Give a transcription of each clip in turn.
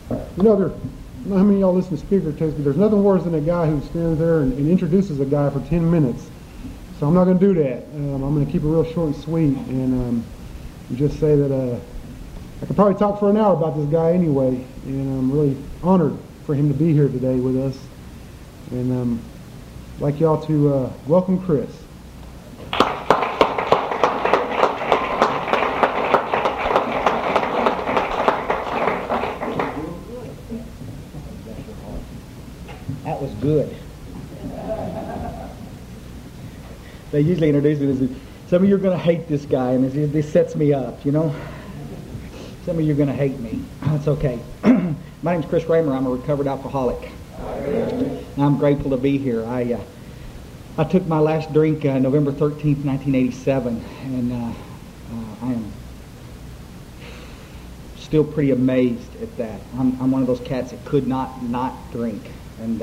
You know, I don't know how many of y'all listen to speaker tapes, but there's nothing worse than a guy who stands there and introduces a guy for 10 minutes. So I'm not going to do that. I'm going to keep it real short and sweet, and just say that I could probably talk for an hour about this guy anyway, and I'm really honored for him to be here today with us. And I'd like y'all to welcome Chris. That was good. They usually introduce it as, some of you are going to hate this guy, and this sets me up, you know. Some of you are going to hate me. That's okay. My name's Chris Raymer. I'm a recovered alcoholic. I'm grateful to be here. I took my last drink November 13th, 1987, and I am still pretty amazed at that. I'm one of those cats that could not drink, and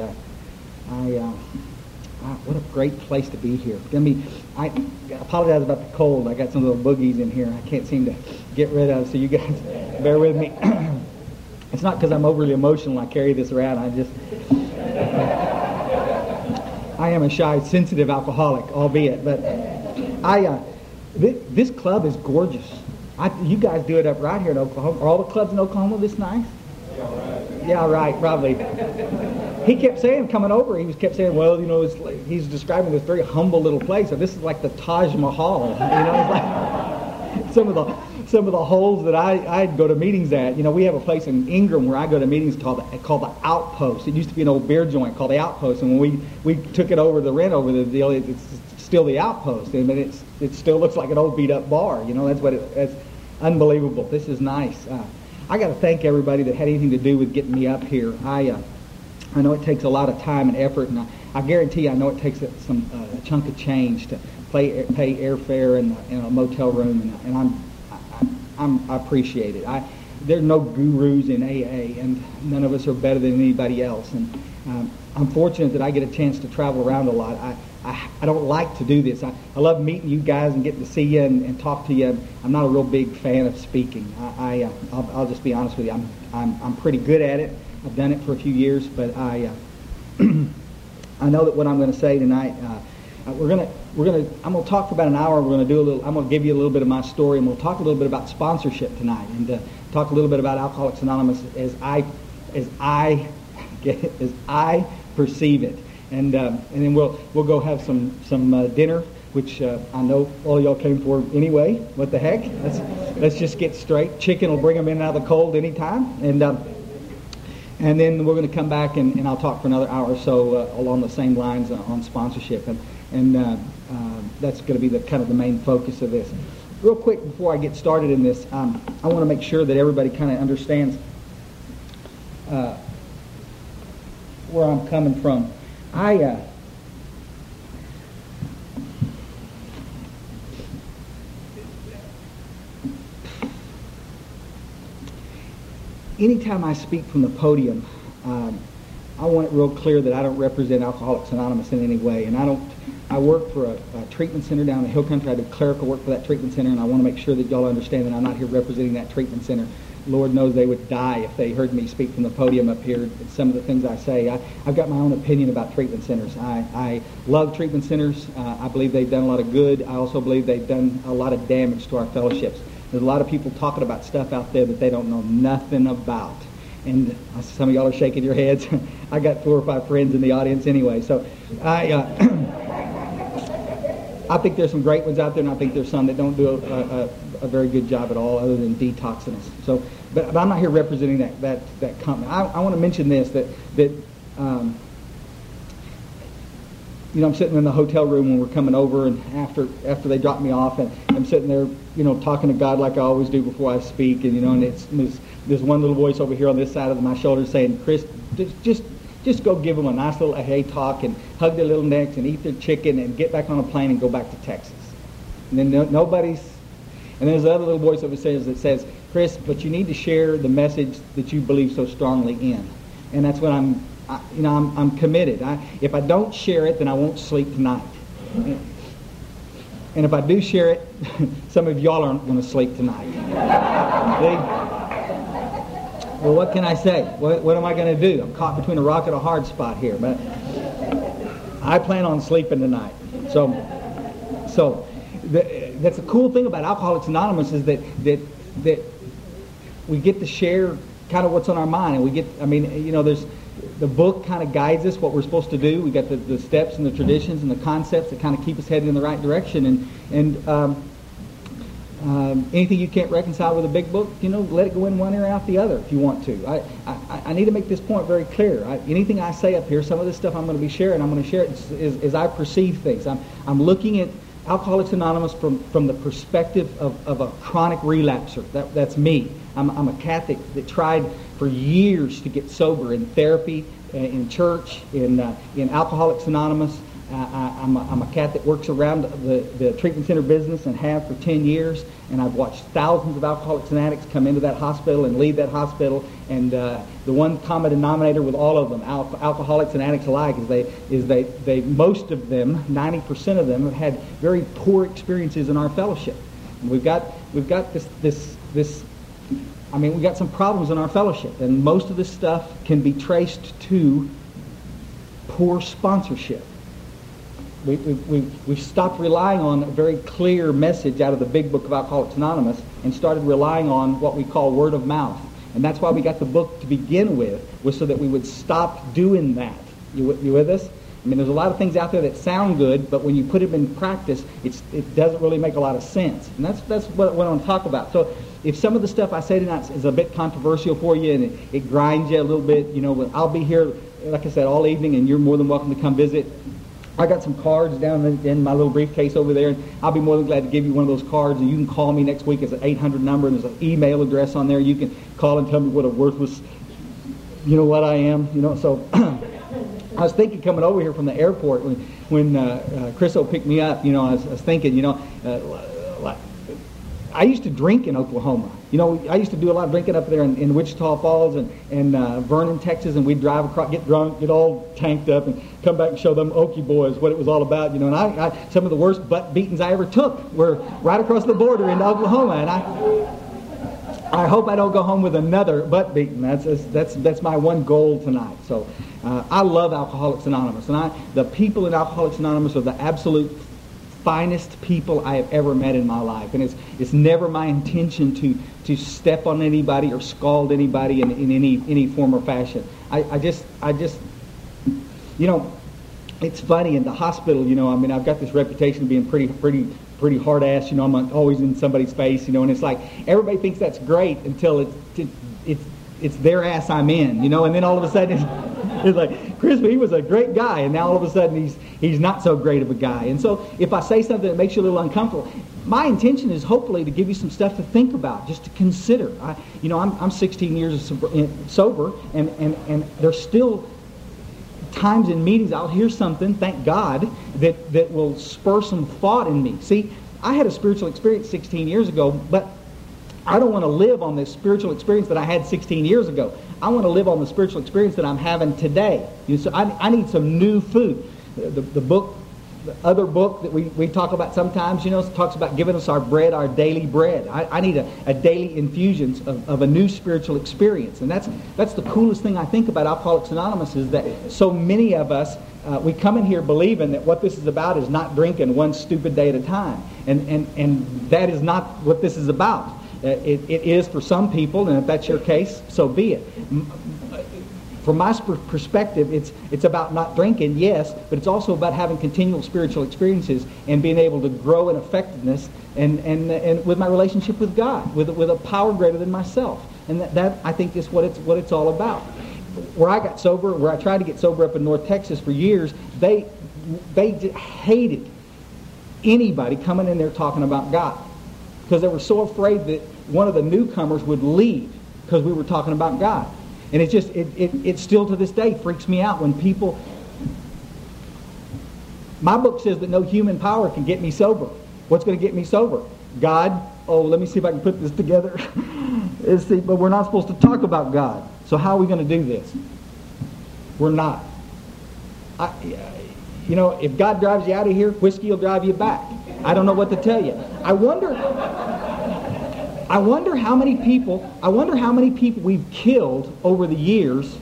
what a great place to be here. I apologize about the cold. I got some little boogies in here I can't seem to get rid of, so you guys bear with me. It's not because I'm overly emotional I carry this around. I am a shy, sensitive alcoholic, albeit, but this club is gorgeous. You guys do it up right here in Oklahoma. Are all the clubs in Oklahoma this nice? Yeah, right, probably. He kept saying, coming over, kept saying, well, you know, he's describing this very humble little place. So this is like the Taj Mahal. You know, it's like some of the holes that I'd go to meetings at. You know, we have a place in Ingram where I go to meetings called the Outpost. It used to be an old beer joint called the Outpost, and when we took it over, the rent over the deal, it's still the Outpost. I mean, it still looks like an old beat up bar. You know, that's unbelievable. This is nice. I got to thank everybody that had anything to do with getting me up here. I know it takes a lot of time and effort, and I guarantee you, I know it takes a chunk of change to pay airfare in a motel room, and I appreciate it. There's no gurus in AA, and none of us are better than anybody else. And I'm fortunate that I get a chance to travel around a lot. I don't like to do this. I love meeting you guys and getting to see you and talk to you. I'm not a real big fan of speaking. I'll just be honest with you. I'm pretty good at it. I've done it for a few years, but I know that what I'm going to say tonight, I'm going to talk for about an hour. I'm going to give you a little bit of my story, and we'll talk a little bit about sponsorship tonight, and talk a little bit about Alcoholics Anonymous as I perceive it, and then we'll go have some dinner, which I know all y'all came for anyway. What the heck? Let's just get straight. Chicken will bring them in out of the cold anytime, and then we're going to come back and I'll talk for another hour or so along the same lines on sponsorship, and that's going to be the kind of the main focus of this. Real quick before I get started in this, I want to make sure that everybody kind of understands where I'm coming from. Anytime I speak from the podium, I want it real clear that I don't represent Alcoholics Anonymous in any way, and I work for a treatment center down in the Hill Country. I do clerical work for that treatment center, and I want to make sure that y'all understand that I'm not here representing that treatment center. Lord knows they would die if they heard me speak from the podium up here. Some of the things I say, I've got my own opinion about treatment centers. I love treatment centers. I believe they've done a lot of good. I also believe they've done a lot of damage to our fellowships. There's a lot of people talking about stuff out there that they don't know nothing about. And some of y'all are shaking your heads. I got 4 or 5 friends in the audience anyway. So I think there's some great ones out there, and I think there's some that don't do a very good job at all other than detoxing us. So, but I'm not here representing that company. I want to mention this, that you know, I'm sitting in the hotel room when we're coming over, and after they drop me off, and I'm sitting there, you know, talking to God like I always do before I speak, and you know, and there's one little voice over here on this side of my shoulder saying, Chris, just go give them a nice little AA talk and hug their little necks and eat their chicken and get back on a plane and go back to Texas. And then and there's another little voice over there that says, Chris, but you need to share the message that you believe so strongly in. And that's what I'm committed. If I don't share it, then I won't sleep tonight. And if I do share it, some of y'all aren't going to sleep tonight. Well, what can I say? What am I going to do? I'm caught between a rock and a hard spot here. But I plan on sleeping tonight. So that's the cool thing about Alcoholics Anonymous is that we get to share kind of what's on our mind, and we get. I mean, there's the book kind of guides us what we're supposed to do. We got the steps and the traditions and the concepts that kind of keep us headed in the right direction. And anything you can't reconcile with a big book, let it go in one ear out the other if you want to. I need to make this point very clear. Anything I say up here, some of this stuff I'm going to be sharing, I'm going to share it as I perceive things. I'm looking at Alcoholics Anonymous from the perspective of a chronic relapser. That's me. I'm a Catholic that tried for years to get sober in therapy, in church, in Alcoholics Anonymous. I'm a Catholic that works around the treatment center business and have for 10 years, and I've watched thousands of alcoholics and addicts come into that hospital and leave that hospital, and the one common denominator with all of them, alcoholics and addicts alike, is they most of them, 90% of them, have had very poor experiences in our fellowship. And we've got this we've got some problems in our fellowship, and most of this stuff can be traced to poor sponsorship. We've stopped relying on a very clear message out of the big book of Alcoholics Anonymous and started relying on what we call word of mouth. And that's why we got the book to begin with, was so that we would stop doing that. You with us? I mean, there's a lot of things out there that sound good, but when you put them in practice, it doesn't really make a lot of sense. And that's what I want to talk about. So if some of the stuff I say tonight is a bit controversial for you and it grinds you a little bit, I'll be here, like I said, all evening, and you're more than welcome to come visit. I got some cards down in my little briefcase over there, and I'll be more than glad to give you one of those cards, and you can call me next week. It's an 800 number, and there's an email address on there. You can call and tell me what a worthless, what I am, So I was thinking coming over here from the airport when Chris picked me up, I was thinking, I used to drink in Oklahoma. I used to do a lot of drinking up there in Wichita Falls and Vernon, Texas, and we'd drive across, get drunk, get all tanked up, and come back and show them Okie boys what it was all about. And I some of the worst butt beatings I ever took were right across the border into Oklahoma, and I hope I don't go home with another butt beating. That's my one goal tonight. So I love Alcoholics Anonymous, and the people in Alcoholics Anonymous are the absolute finest people I have ever met in my life, and it's never my intention to step on anybody or scald anybody in any form or fashion. I just it's funny in the hospital. I've got this reputation of being pretty hard ass. I'm always in somebody's face. And it's like everybody thinks that's great until it's their ass I'm in. And then all of a sudden it's like, Chris, he was a great guy, and now all of a sudden he's not so great of a guy. And so if I say something that makes you a little uncomfortable, my intention is hopefully to give you some stuff to think about, just to consider. I'm 16 years sober, and there's still times in meetings I'll hear something, thank God, that will spur some thought in me. See, I had a spiritual experience 16 years ago, but I don't want to live on this spiritual experience that I had 16 years ago. I want to live on the spiritual experience that I'm having today. So I need some new food. The other book that we talk about sometimes, talks about giving us our bread, our daily bread. I need a daily infusion of a new spiritual experience. And that's the coolest thing I think about Alcoholics Anonymous, is that so many of us, we come in here believing that what this is about is not drinking one stupid day at a time. And that is not what this is about. It is for some people, and if that's your case, so be it. From my perspective, it's about not drinking, yes, but it's also about having continual spiritual experiences and being able to grow in effectiveness and with my relationship with God, with a power greater than myself. And that I think is what it's all about. Where I got sober, where I tried to get sober up in North Texas for years, they hated anybody coming in there talking about God, because they were so afraid that one of the newcomers would leave because we were talking about God. And it still to this day freaks me out when people... My book says that no human power can get me sober. What's going to get me sober? God. Oh, let me see if I can put this together. But we're not supposed to talk about God. So how are we going to do this? We're not. If God drives you out of here, whiskey will drive you back. I don't know what to tell you. I wonder I wonder how many people we've killed over the years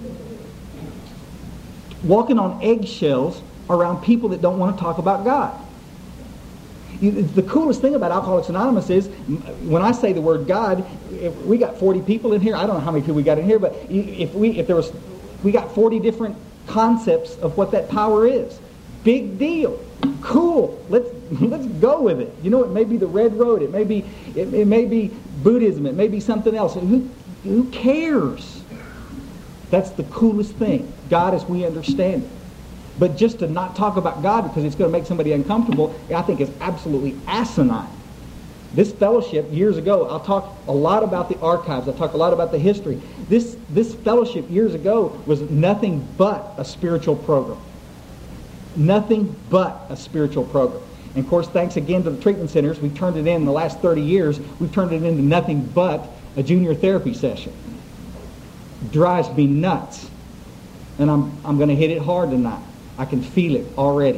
walking on eggshells around people that don't want to talk about God. The coolest thing about Alcoholics Anonymous is when I say the word God, if we got 40 people in here. I don't know how many people we got in here, but we got 40 different concepts of what that power is. Big deal. Cool. Let's go with it. You know, it may be the red road. It may be Buddhism. It may be something else. Who cares? That's the coolest thing. God as we understand it. But just to not talk about God because it's going to make somebody uncomfortable, I think is absolutely asinine. This fellowship, years ago, I'll talk a lot about the archives. I'll talk a lot about the history. This fellowship years ago was nothing but a spiritual program. Nothing but a spiritual program. And of course, thanks again to the treatment centers, we've turned it in the last 30 years, we've turned it into nothing but a junior therapy session. Drives me nuts. And I'm going to hit it hard tonight. I can feel it already.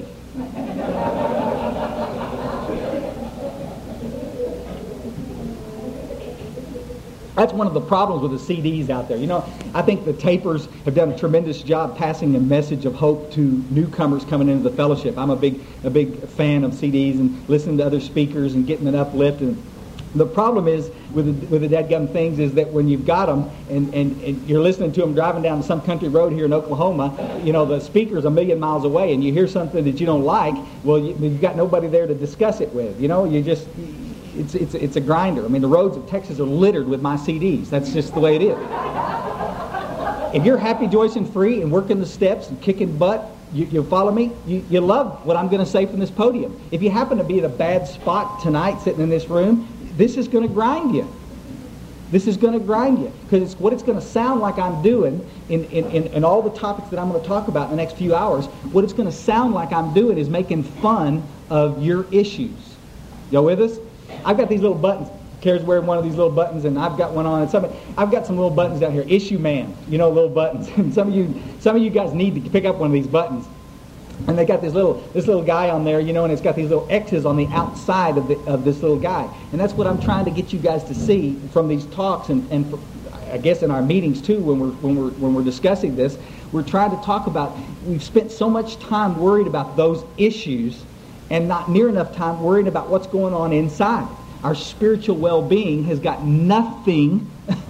That's one of the problems with the CDs out there. You know, I think the tapers have done a tremendous job passing a message of hope to newcomers coming into the fellowship. I'm a big fan of CDs and listening to other speakers and getting an uplift. And the problem is with the dadgum things is that when you've got them and you're listening to them driving down some country road here in Oklahoma, you know, the speaker's a million miles away and you hear something that you don't like, well, you've got nobody there to discuss it with. You know, it's a grinder. I mean, the roads of Texas are littered with my CDs. That's just the way it is. If you're happy, joyous, and free and working the steps and kicking butt, you follow me? You love what I'm going to say from this podium. If you happen to be at a bad spot tonight sitting in this room, this is going to grind you. This is going to grind you. Because it's what it's going to sound like I'm doing in all the topics that I'm going to talk about in the next few hours. What it's going to sound like I'm doing is making fun of your issues. Y'all with us? I've got these little buttons. Kara's wearing one of these little buttons, and I've got one on. And I've got some little buttons down here. Issue man, you know, little buttons. And some of you guys need to pick up one of these buttons. And they got this little guy on there, you know, and it's got these little X's on the outside of this little guy. And that's what I'm trying to get you guys to see from these talks, and I guess in our meetings too, when we're discussing this, we're trying to talk about. We've spent so much time worried about those issues, and not near enough time worrying about what's going on inside. Our spiritual well-being has got nothing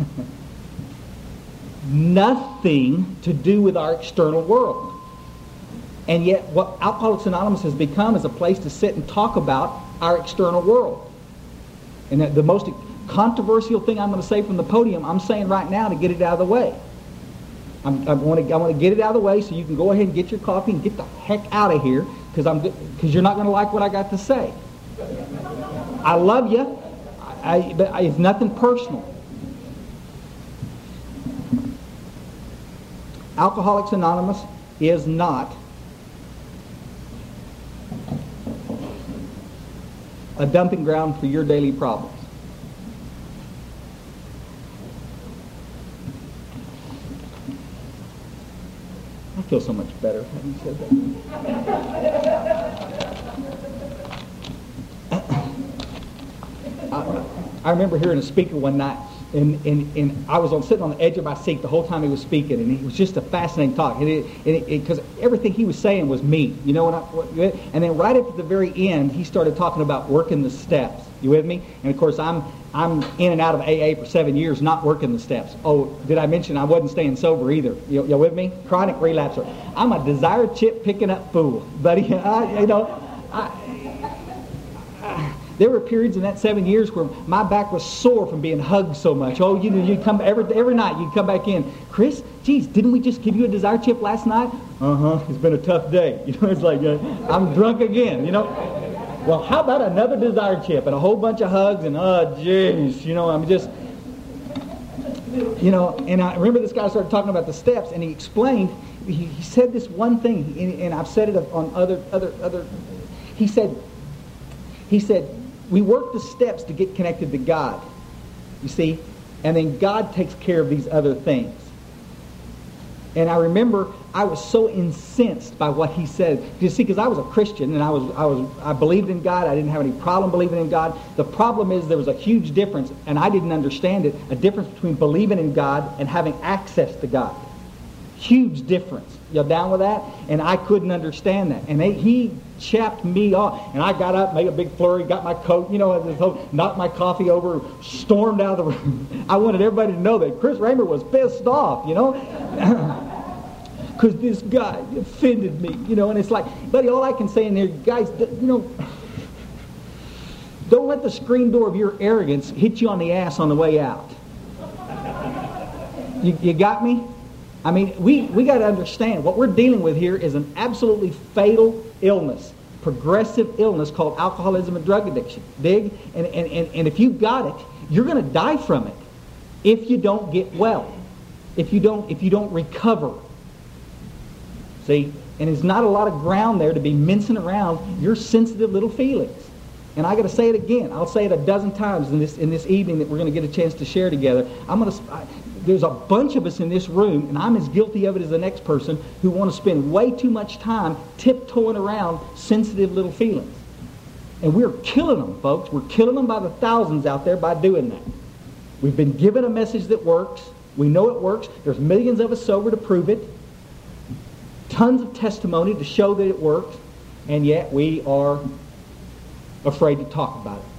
to do with our external world. And yet what Alcoholics Anonymous has become is a place to sit and talk about our external world. And the most controversial thing I'm going to say from the podium, I'm saying right now to get it out of the way. I want to get it out of the way so you can go ahead and get your coffee and get the heck out of here because you're not going to like what I got to say. I love you, but it's nothing personal. Alcoholics Anonymous is not a dumping ground for your daily problems. I feel so much better having said that. I remember hearing a speaker one night, and I was sitting on the edge of my seat the whole time he was speaking, and it was just a fascinating talk. Because everything he was saying was me, you know. And then right at the very end, he started talking about working the steps. You with me? And of course, I'm in and out of AA for 7 years, not working the steps. Oh, did I mention I wasn't staying sober either? You with me? Chronic relapser. I'm a desire chip picking up fool, buddy. There were periods in that 7 years where my back was sore from being hugged so much. Oh, you'd come every night. You'd come back in. Chris, geez, didn't we just give you a desire chip last night? It's been a tough day. You know, it's like I'm drunk again. You know. Well, how about another desire chip and a whole bunch of hugs and jeez, you know, I'm just, you know. And I remember this guy started talking about the steps, and he explained. He said this one thing, and I've said it on other. He said. We work the steps to get connected to God, you see, and then God takes care of these other things. And I remember I was so incensed by what he said. You see, because I was a Christian and I believed in God. I didn't have any problem believing in God. The problem is there was a huge difference, and I didn't understand it, a difference between believing in God and having access to God. Huge difference. You down with that? And I couldn't understand that. And he chapped me off. And I got up, made a big flurry, got my coat, knocked my coffee over, stormed out of the room. I wanted everybody to know that Chris Raymer was pissed off, because this guy offended me, and it's like, buddy, all I can say in there, guys, don't let the screen door of your arrogance hit you on the ass on the way out. You got me? I mean, we got to understand what we're dealing with here is an absolutely fatal illness, progressive illness called alcoholism and drug addiction. Dig? And if you've got it, you're going to die from it if you don't get well, if you don't recover. See, and there's not a lot of ground there to be mincing around your sensitive little feelings. And I got to say it again. I'll say it a dozen times in this evening that we're going to get a chance to share together. There's a bunch of us in this room, and I'm as guilty of it as the next person, who want to spend way too much time tiptoeing around sensitive little feelings. And we're killing them, folks. We're killing them by the thousands out there by doing that. We've been given a message that works. We know it works. There's millions of us sober to prove it. Tons of testimony to show that it works. And yet we are afraid to talk about it.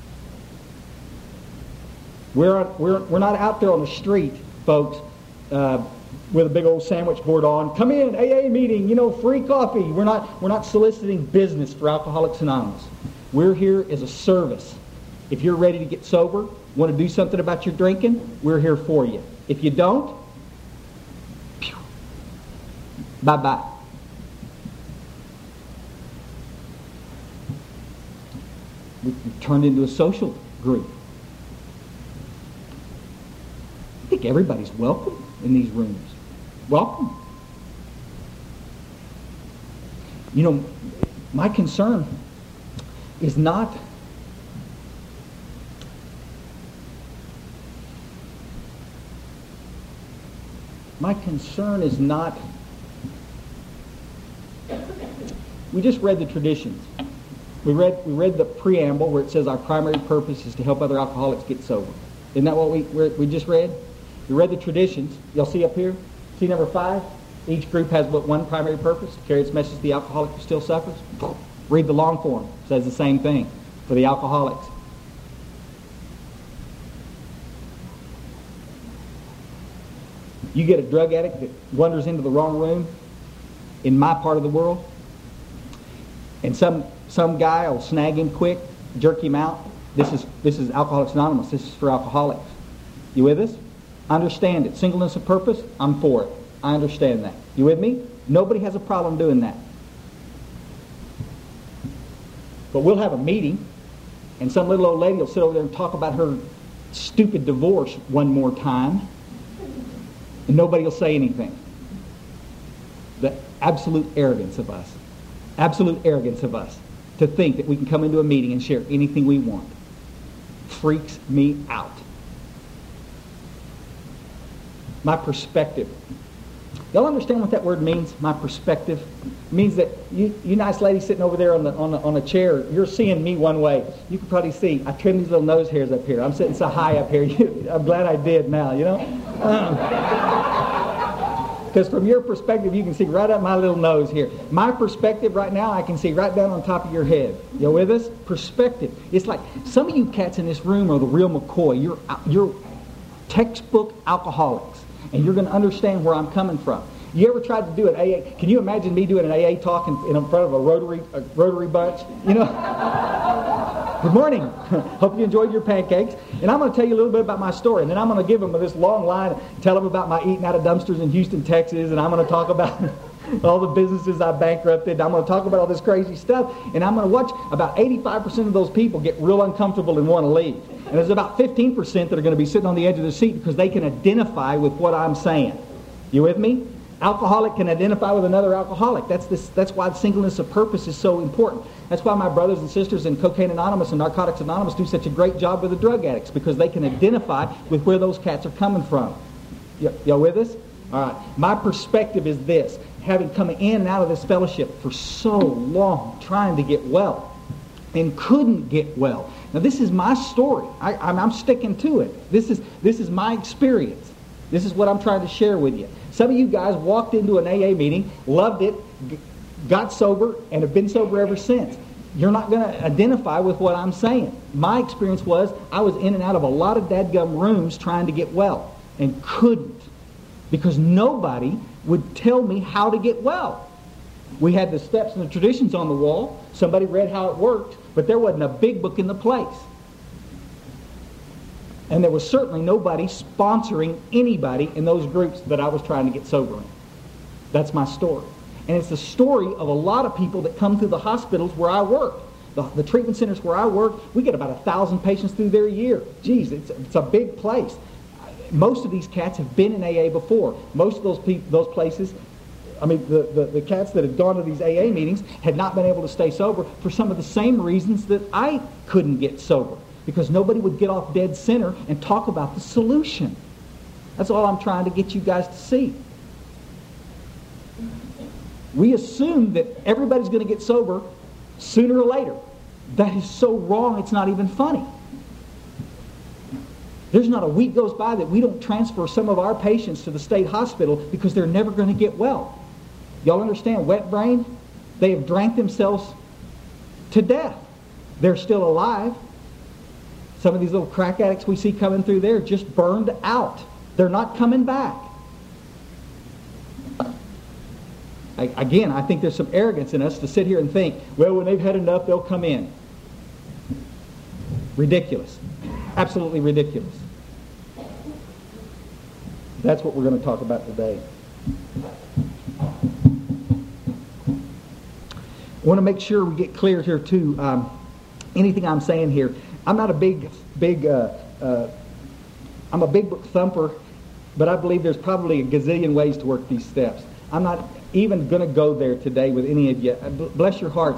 We're not out there on the street, folks, with a big old sandwich board on. Come in, AA meeting, free coffee. We're not soliciting business for Alcoholics Anonymous. We're here as a service. If you're ready to get sober, want to do something about your drinking, we're here for you. If you don't, bye-bye. We've turned into a social group. I think everybody's welcome in these rooms. Welcome. My concern is not we just read the traditions. We read the preamble where it says our primary purpose is to help other alcoholics get sober. Isn't that what we just read? We read the traditions. You'll see up here, see number 5? Each group has but one primary purpose, to carry its message to the alcoholic who still suffers. Read the long form. It says the same thing for the alcoholics. You get a drug addict that wanders into the wrong room in my part of the world, and some guy will snag him quick, jerk him out. This is Alcoholics Anonymous. This is for alcoholics. You with us? Understand it. Singleness of purpose, I'm for it. I understand that. You with me? Nobody has a problem doing that. But we'll have a meeting, and some little old lady will sit over there and talk about her stupid divorce one more time, and nobody will say anything. The absolute arrogance of us. Absolute arrogance of us to think that we can come into a meeting and share anything we want. Freaks me out. My perspective. Y'all understand what that word means? My perspective. It means that you nice lady sitting over there on a chair, you're seeing me one way. You can probably see I trimmed these little nose hairs up here. I'm sitting so high up here. I'm glad I did now, Because from your perspective, you can see right up my little nose here. My perspective right now, I can see right down on top of your head. You with us? Perspective. It's like some of you cats in this room are the real McCoy. You're textbook alcoholics. And you're going to understand where I'm coming from. You ever tried to do an AA? Can you imagine me doing an AA talk in front of a Rotary bunch? Good morning. Hope you enjoyed your pancakes. And I'm going to tell you a little bit about my story. And then I'm going to give them this long line, tell them about my eating out of dumpsters in Houston, Texas. And I'm going to talk about all the businesses I bankrupted. I'm going to talk about all this crazy stuff. And I'm going to watch about 85% of those people get real uncomfortable and want to leave. And there's about 15% that are going to be sitting on the edge of the seat because they can identify with what I'm saying. You with me? Alcoholic can identify with another alcoholic. That's why singleness of purpose is so important. That's why my brothers and sisters in Cocaine Anonymous and Narcotics Anonymous do such a great job with the drug addicts, because they can identify with where those cats are coming from. Y'all with us? All right. My perspective is this. Having come in and out of this fellowship for so long, trying to get well, and couldn't get well. Now, this is my story. I'm sticking to it. This is my experience. This is what I'm trying to share with you. Some of you guys walked into an AA meeting, loved it, got sober, and have been sober ever since. You're not going to identify with what I'm saying. My experience was I was in and out of a lot of dadgum rooms trying to get well and couldn't, because nobody would tell me how to get well. We had the steps and the traditions on the wall. Somebody read how it worked, but there wasn't a big book in the place. And there was certainly nobody sponsoring anybody in those groups that I was trying to get sober in. That's my story. And it's the story of a lot of people that come through the hospitals where I work. The treatment centers where I work, we get about 1,000 patients through there a year. Geez, it's a big place. Most of these cats have been in AA before. Most of those places, I mean, the cats that had gone to these AA meetings had not been able to stay sober for some of the same reasons that I couldn't get sober, because nobody would get off dead center and talk about the solution. That's all I'm trying to get you guys to see. We assume that everybody's going to get sober sooner or later. That is so wrong, it's not even funny. There's not a week goes by that we don't transfer some of our patients to the state hospital because they're never going to get well. Y'all understand wet brain? They have drank themselves to death. They're still alive. Some of these little crack addicts we see coming through there just burned out. They're not coming back. Again, I think there's some arrogance in us to sit here and think, well, when they've had enough, they'll come in. Ridiculous. Absolutely ridiculous. That's what we're going to talk about today. I want to make sure we get clear here, too. Anything I'm saying here, I'm not a big I'm a big book thumper, but I believe there's probably a gazillion ways to work these steps. I'm not even going to go there today with any of you. Bless your hearts.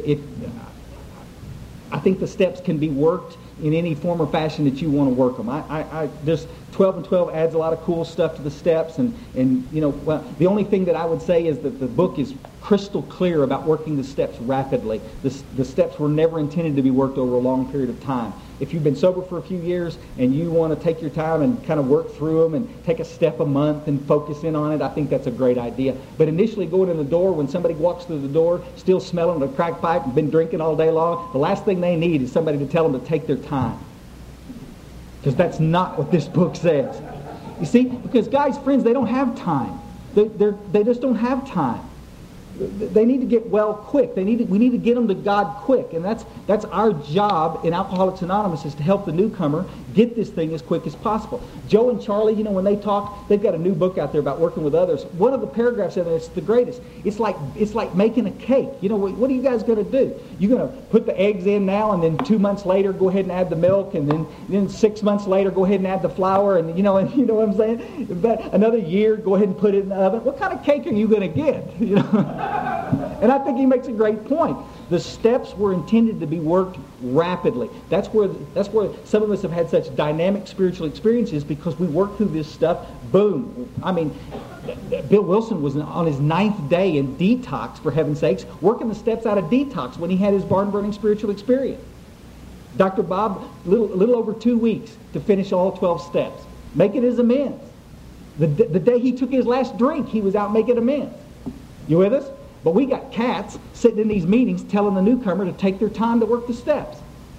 I think the steps can be worked in any form or fashion that you want to work them. There's 12 and 12 adds a lot of cool stuff to the steps, and you know, well, the only thing that I would say is that the book is crystal clear about working the steps rapidly. The steps were never intended to be worked over a long period of time. If you've been sober for a few years and you want to take your time and kind of work through them and take a step a month and focus in on it, I think that's a great idea. But initially going in the door, when somebody walks through the door still smelling a crack pipe and been drinking all day long, the last thing they need is somebody to tell them to take their time. Because that's not what this book says. You see, because guys, friends, they don't have time. They just don't have time. They need to get well quick. We need to get them to God quick, and that's our job in Alcoholics Anonymous, is to help the newcomer get this thing as quick as possible. Joe and Charlie, you know, when they talk, they've got a new book out there about working with others. One of the paragraphs in it, it's the greatest. It's like making a cake. You know, what are you guys going to do? You're going to put the eggs in now, and then 2 months later go ahead and add the milk, and then 6 months later go ahead and add the flour, and you know what I'm saying? But another year, go ahead and put it in the oven. What kind of cake are you going to get? You know. And I think he makes a great point. The steps were intended to be worked rapidly. That's where some of us have had such dynamic spiritual experiences, because we worked through this stuff. Boom. I mean, Bill Wilson was on his 9th day in detox, for heaven's sakes, working the steps out of detox when he had his barn-burning spiritual experience. Dr. Bob, little over 2 weeks to finish all 12 steps, making his amends. The day he took his last drink, he was out making amends. You with us? But we got cats sitting in these meetings telling the newcomer to take their time to work the steps.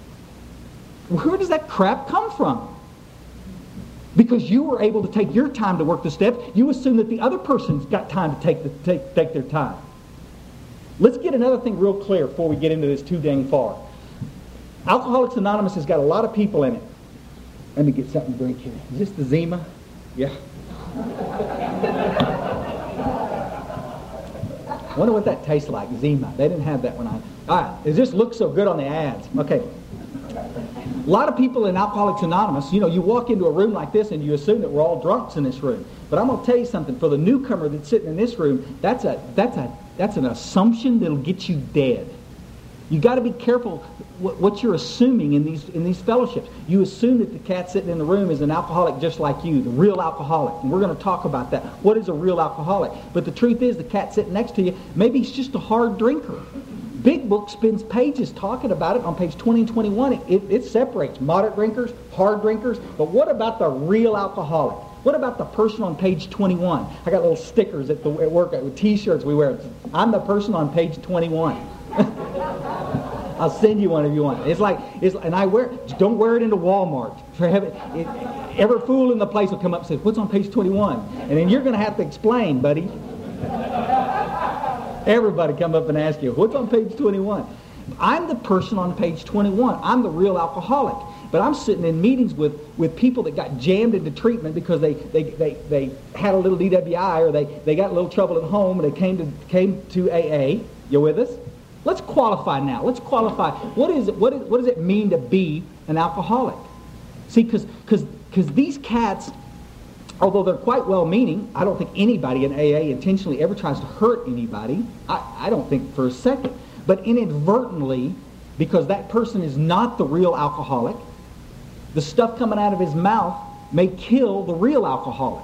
Where does that crap come from? Because you were able to take your time to work the steps, you assume that the other person's got time to take their time. Let's get another thing real clear before we get into this too dang far. Alcoholics Anonymous has got a lot of people in it. Let me get something to drink here. Is this the Zima? Yeah. I wonder what that tastes like, Zima. They didn't have that when all right, it just looks so good on the ads. Okay. A lot of people in Alcoholics Anonymous, you know, you walk into a room like this and you assume that we're all drunks in this room. But I'm going to tell you something. For the newcomer that's sitting in this room, that's an assumption that'll get you dead. You got to be careful what you're assuming in these fellowships. You assume that the cat sitting in the room is an alcoholic just like you, the real alcoholic. And we're going to talk about that. What is a real alcoholic? But the truth is, the cat sitting next to you, maybe he's just a hard drinker. Big Book spends pages talking about it on page 20 and 21. It separates moderate drinkers, hard drinkers. But what about the real alcoholic? What about the person on page 21? I got little stickers at work with T-shirts we wear. I'm the person on page 21. I'll send you one if you want. And I wear. Don't wear it into Walmart. Every fool in the place will come up and say, "What's on page 21?" And then you're going to have to explain, buddy. Everybody come up and ask you, "What's on page 21?" I'm the person on page 21. I'm the real alcoholic. But I'm sitting in meetings with people that got jammed into treatment because they had a little DWI or they got a little trouble at home and they came to AA. You with us? Let's qualify now. Let's qualify. What does it mean to be an alcoholic? See, because these cats, although they're quite well-meaning, I don't think anybody in AA intentionally ever tries to hurt anybody. I don't think for a second. But inadvertently, because that person is not the real alcoholic, the stuff coming out of his mouth may kill the real alcoholic.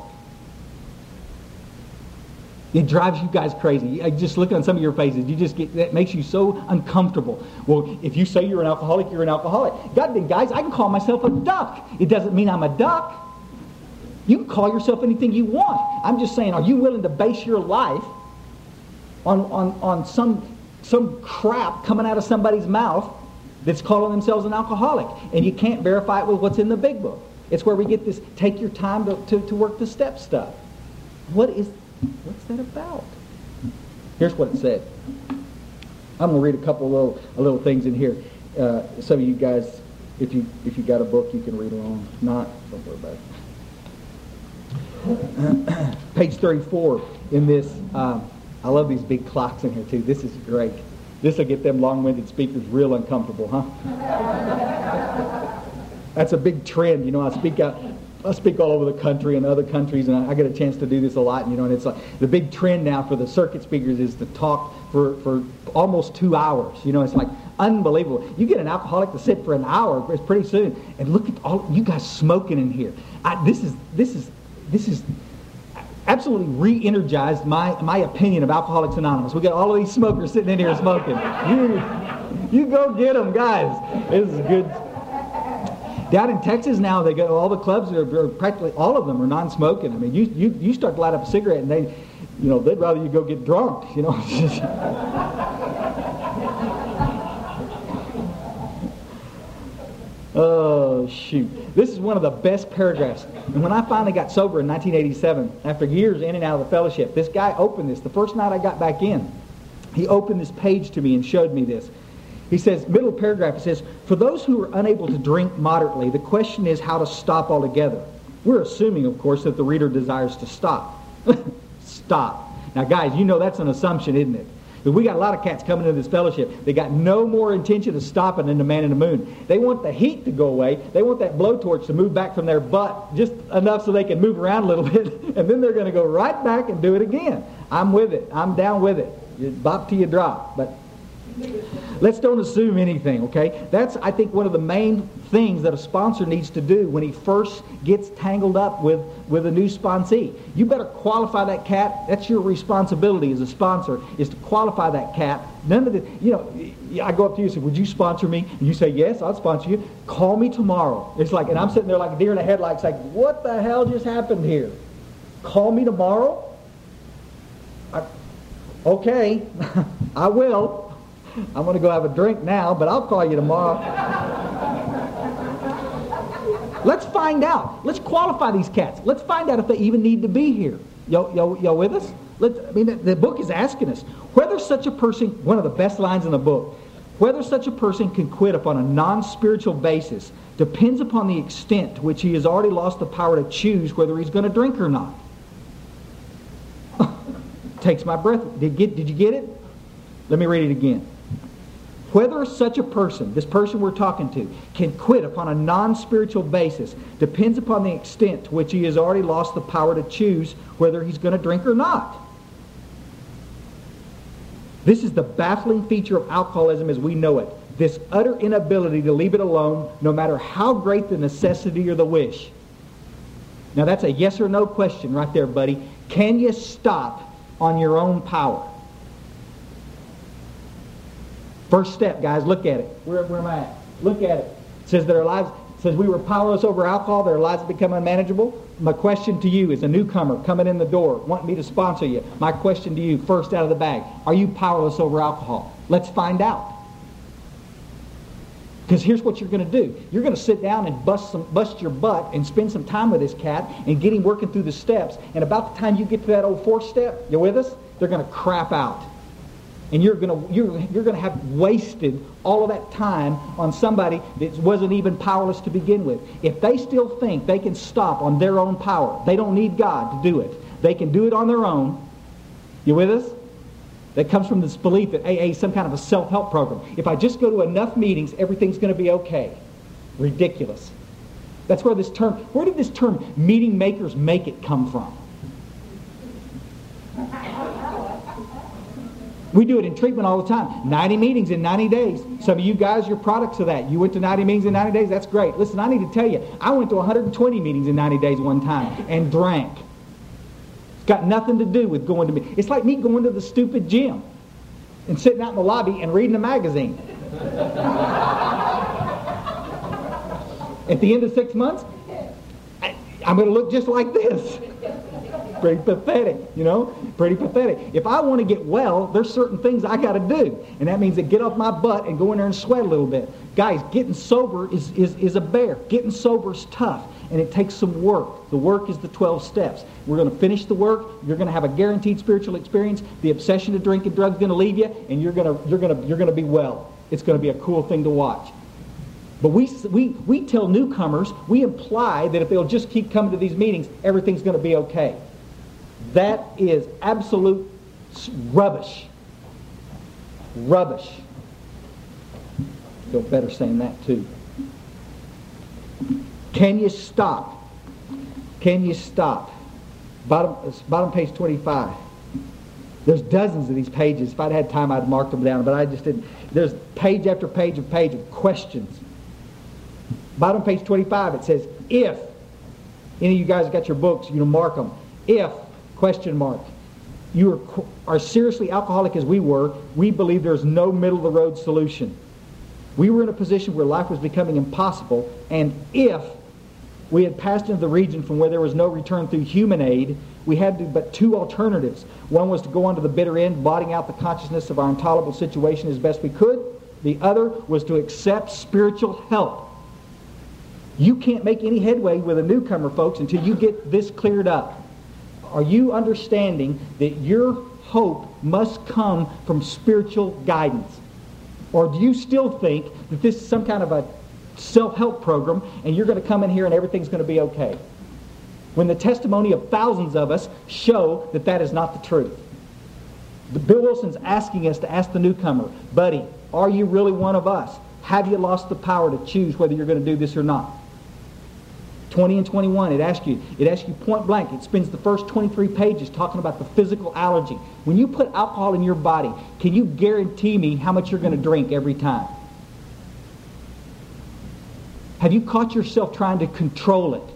It drives you guys crazy. I just look on some of your faces. That makes you so uncomfortable. Well, if you say you're an alcoholic, you're an alcoholic. God dang, guys, I can call myself a duck. It doesn't mean I'm a duck. You can call yourself anything you want. I'm just saying, are you willing to base your life on some crap coming out of somebody's mouth that's calling themselves an alcoholic? And you can't verify it with what's in the Big Book. It's where we get this, take your time to work the step stuff. What's that about? Here's what it said. I'm going to read a couple of little things in here. Some of you guys, if you got a book, you can read along. If not, don't worry about it. Page 34 in this. I love these big clocks in here too. This is great. This will get them long-winded speakers real uncomfortable, huh? That's a big trend. You know, I speak all over the country and other countries, and I get a chance to do this a lot. You know, and it's like the big trend now for the circuit speakers is to talk for almost 2 hours. You know, it's like unbelievable. You get an alcoholic to sit for an hour, it's pretty soon, and look at all you guys smoking in here. This is absolutely re-energized my opinion of Alcoholics Anonymous. We got all of these smokers sitting in here smoking. You go get them, guys. This is good. Down in Texas now, they go. All the clubs are practically all of them are non-smoking. I mean, you start to light up a cigarette, and they'd rather you go get drunk. You know. Oh shoot! This is one of the best paragraphs. And when I finally got sober in 1987, after years in and out of the fellowship, this guy opened this. The first night I got back in, he opened this page to me and showed me this. He says, middle paragraph, he says, for those who are unable to drink moderately, the question is how to stop altogether. We're assuming, of course, that the reader desires to stop. Stop. Now, guys, you know that's an assumption, isn't it? But we got a lot of cats coming into this fellowship. They got no more intention of stopping than the man in the moon. They want the heat to go away. They want that blowtorch to move back from their butt just enough so they can move around a little bit, and then they're going to go right back and do it again. I'm with it. I'm down with it. You bop till you drop. But let's don't assume anything, okay? That's, I think, one of the main things that a sponsor needs to do when he first gets tangled up with a new sponsee. You better qualify that cat. That's your responsibility as a sponsor, is to qualify that cat. None of the, I go up to you and say, would you sponsor me? And you say, yes, I'll sponsor you. Call me tomorrow. It's like, and I'm sitting there like a deer in the headlights, like, what the hell just happened here? Call me tomorrow? Okay, I will. I'm going to go have a drink now, but I'll call you tomorrow. Let's find out. Let's qualify these cats. Let's find out if they even need to be here. Y'all with us? The book is asking us whether such a person, one of the best lines in the book, whether such a person can quit upon a non-spiritual basis depends upon the extent to which he has already lost the power to choose whether he's going to drink or not. Takes my breath. Did you get it? Let me read it again. Whether such a person, this person we're talking to, can quit upon a non-spiritual basis depends upon the extent to which he has already lost the power to choose whether he's going to drink or not. This is the baffling feature of alcoholism as we know it. This utter inability to leave it alone, no matter how great the necessity or the wish. Now that's a yes or no question right there, buddy. Can you stop on your own power? First step, guys, look at it. Where am I at? Look at it. It says that our lives, says we were powerless over alcohol, their lives have become unmanageable. My question to you is a newcomer coming in the door, wanting me to sponsor you. My question to you, first out of the bag, are you powerless over alcohol? Let's find out. Because here's what you're going to do. You're going to sit down and bust your butt and spend some time with this cat and get him working through the steps. And about the time you get to that old fourth step, you with us? They're going to crap out. And you're going to have wasted all of that time on somebody that wasn't even powerless to begin with. If they still think they can stop on their own power, they don't need God to do it. They can do it on their own. You with us? That comes from this belief that AA is some kind of a self-help program. If I just go to enough meetings, everything's going to be okay. Ridiculous. That's where this term, where did this term meeting makers make it come from? We do it in treatment all the time. 90 meetings in 90 days. Some of you guys, you're products of that. You went to 90 meetings in 90 days. That's great. Listen, I need to tell you, I went to 120 meetings in 90 days one time and drank. Got nothing to do with going to me. It's like me going to the stupid gym and sitting out in the lobby and reading a magazine. At the end of 6 months, I'm going to look just like this. Pretty pathetic, you know? Pretty pathetic. If I want to get well, there's certain things I got to do. And that means to get off my butt and go in there and sweat a little bit. Guys, getting sober is a bear. Getting sober is tough. And it takes some work. The work is the 12 steps. We're going to finish the work. You're going to have a guaranteed spiritual experience. The obsession to drink and drugs is going to leave you, and you're going to be well. It's going to be a cool thing to watch. But we tell newcomers, we imply that if they'll just keep coming to these meetings, everything's going to be okay. That is absolute rubbish. Rubbish. Feel better saying that too. Can you stop? Can you stop? Bottom page 25. There's dozens of these pages. If I'd had time, I'd mark them down, but I just didn't. There's page after page of questions. Bottom page 25, it says, if, any of you guys got your books, you know, mark them. If, question mark, you are seriously alcoholic as we were, we believe there's no middle-of-the-road solution. We were in a position where life was becoming impossible, and if we had passed into the region from where there was no return through human aid, we had but two alternatives. One was to go on to the bitter end, blotting out the consciousness of our intolerable situation as best we could. The other was to accept spiritual help. You can't make any headway with a newcomer, folks, until you get this cleared up. Are you understanding that your hope must come from spiritual guidance? Or do you still think that this is some kind of a self-help program and you're going to come in here and everything's going to be okay? When the testimony of thousands of us show that that is not the truth. Bill Wilson's asking us to ask the newcomer, buddy, are you really one of us? Have you lost the power to choose whether you're going to do this or not? 20 and 21, it asks you point blank. It spends the first 23 pages talking about the physical allergy. When you put alcohol in your body, can you guarantee me how much you're going to drink every time? Have you caught yourself trying to control it?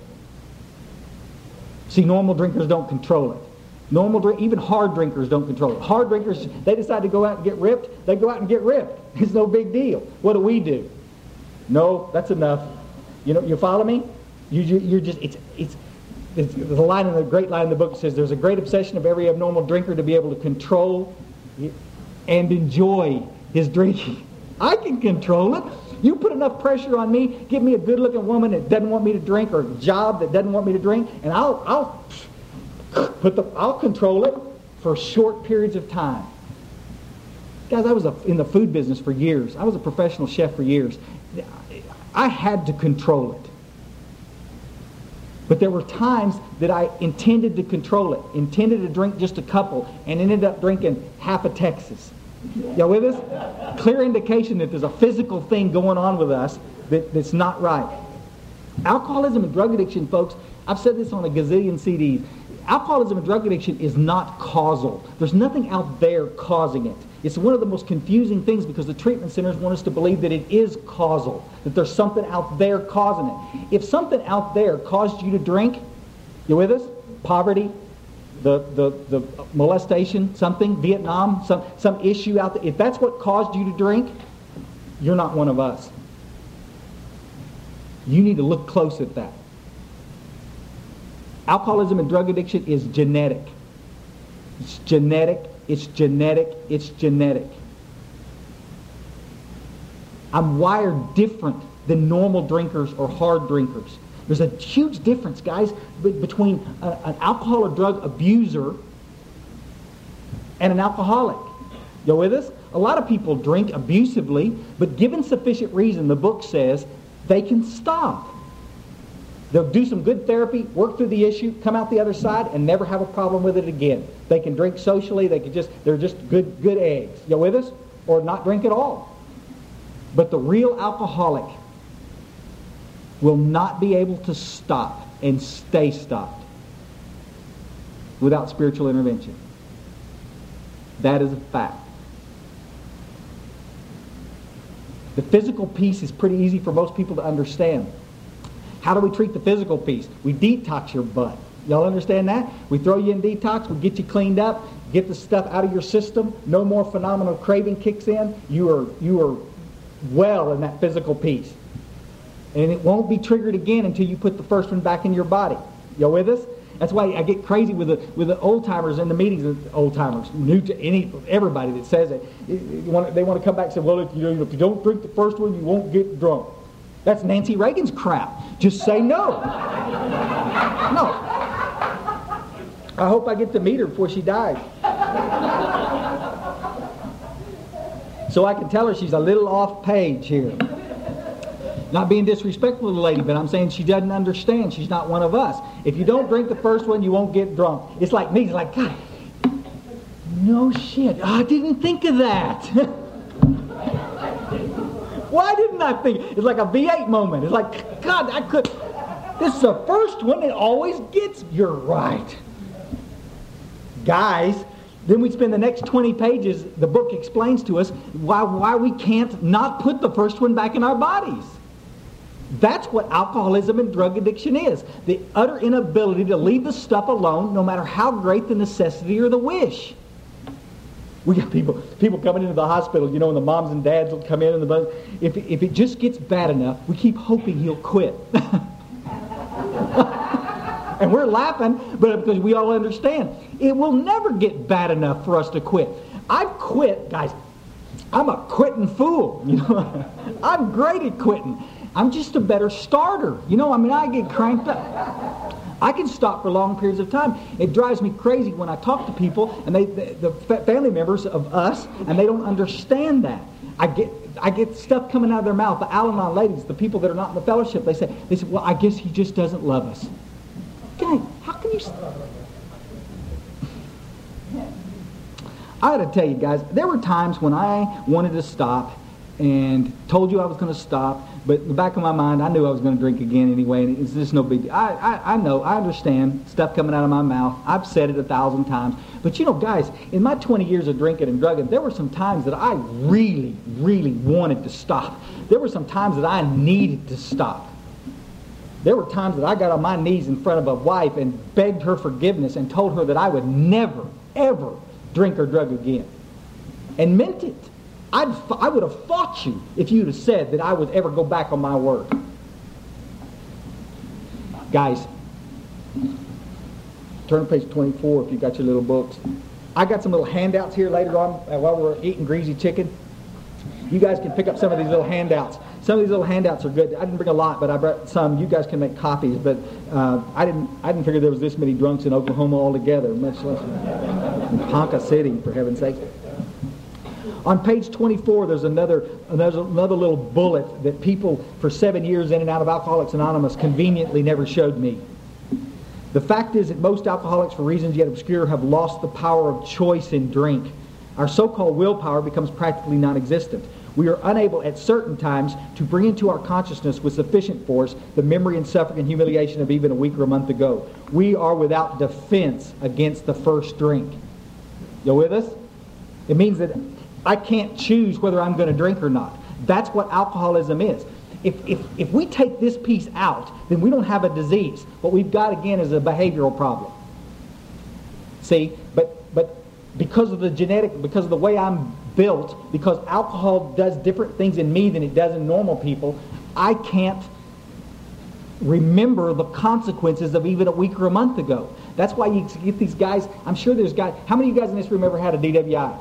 See, normal drinkers don't control it. Even hard drinkers don't control it. Hard drinkers, they decide to go out and get ripped, they go out and get ripped. It's no big deal. What do? No, that's enough. You know, you follow me? You're just, there's a great line in the book that says, there's a great obsession of every abnormal drinker to be able to control and enjoy his drinking. I can control it. You put enough pressure on me, give me a good-looking woman that doesn't want me to drink, or a job that doesn't want me to drink, and I'll control it for short periods of time. Guys, I was in the food business for years. I was a professional chef for years. I had to control it. But there were times that I intended to control it, intended to drink just a couple, and ended up drinking half a Texas. Y'all with us? Clear indication that there's a physical thing going on with us that's not right. Alcoholism and drug addiction, folks, I've said this on a gazillion CDs. Alcoholism and drug addiction is not causal. There's nothing out there causing it. It's one of the most confusing things because the treatment centers want us to believe that it is causal, that there's something out there causing it. If something out there caused you to drink, you with us? Poverty, the molestation, something, Vietnam, some issue out there. If that's what caused you to drink, you're not one of us. You need to look close at that. Alcoholism and drug addiction is genetic. It's genetic, it's genetic, it's genetic. I'm wired different than normal drinkers or hard drinkers. There's a huge difference, guys, between an alcohol or drug abuser and an alcoholic. You with us? A lot of people drink abusively, but given sufficient reason, the book says, they can stop. They'll do some good therapy, work through the issue, come out the other side, and never have a problem with it again. They can drink socially. They're just good eggs. You with us? Or not drink at all. But the real alcoholic will not be able to stop and stay stopped without spiritual intervention. That is a fact. The physical piece is pretty easy for most people to understand. How do we treat the physical piece? We detox your butt. Y'all understand that? We throw you in detox, we get you cleaned up, get the stuff out of your system, no more phenomenal craving kicks in. You are well in that physical piece. And it won't be triggered again until you put the first one back in your body. Y'all with us? That's why I get crazy with the old timers in the meetings. Old timers, new to everybody that says it. They want to come back and say, well, if you don't drink the first one, you won't get drunk. That's Nancy Reagan's crap. Just say no. No. I hope I get to meet her before she dies. So I can tell her she's a little off page here. Not being disrespectful to the lady, but I'm saying she doesn't understand. She's not one of us. If you don't drink the first one, you won't get drunk. It's like me. It's like, God, no shit. I didn't think of that. Why didn't I think? It's like a V8 moment. It's like, God, I could. This is the first one that always gets. You're right. Guys, then we spend the next 20 pages, the book explains to us why we can't not put the first one back in our bodies. That's what alcoholism and drug addiction is. The utter inability to leave the stuff alone, no matter how great the necessity or the wish. We got people coming into the hospital, and the moms and dads will come in and if it just gets bad enough, we keep hoping he'll quit. And we're laughing, but because we all understand, it will never get bad enough for us to quit. I've quit, guys. I'm a quitting fool. I'm great at quitting. I'm just a better starter. I get cranked up. I can stop for long periods of time. It drives me crazy when I talk to people and the family members of us, and they don't understand that. I get stuff coming out of their mouth. The Al-Anon ladies, the people that are not in the fellowship, they say, well, I guess he just doesn't love us. Okay, how can you... I got to tell you guys, there were times when I wanted to stop and told you I was going to stop, but in the back of my mind, I knew I was going to drink again anyway, and it's just no big deal. I know, I understand stuff coming out of my mouth. I've said it 1,000 times. But guys, in my 20 years of drinking and drugging, there were some times that I really, really wanted to stop. There were some times that I needed to stop. There were times that I got on my knees in front of a wife and begged her forgiveness and told her that I would never, ever drink or drug again. And meant it. I would have fought you if you'd have said that I would ever go back on my word. Guys, turn to page 24 if you got your little books. I got some little handouts here later on while we're eating greasy chicken. You guys can pick up some of these little handouts. Some of these little handouts are good. I didn't bring a lot, but I brought some. You guys can make copies, but I didn't figure there was this many drunks in Oklahoma altogether, much less in Ponca City, for heaven's sake. On page 24, there's another little bullet that people for 7 years in and out of Alcoholics Anonymous conveniently never showed me. The fact is that most alcoholics, for reasons yet obscure, have lost the power of choice in drink. Our so-called willpower becomes practically non-existent. We are unable at certain times to bring into our consciousness with sufficient force the memory and suffering and humiliation of even a week or a month ago. We are without defense against the first drink. You with us? It means that I can't choose whether I'm going to drink or not. That's what alcoholism is. If we take this piece out, then we don't have a disease. What we've got, again, is a behavioral problem. See? But because of the genetic, because of the way I'm built, because alcohol does different things in me than it does in normal people, I can't remember the consequences of even a week or a month ago. That's why you get these guys. I'm sure there's guys. How many of you guys in this room ever had a DWI?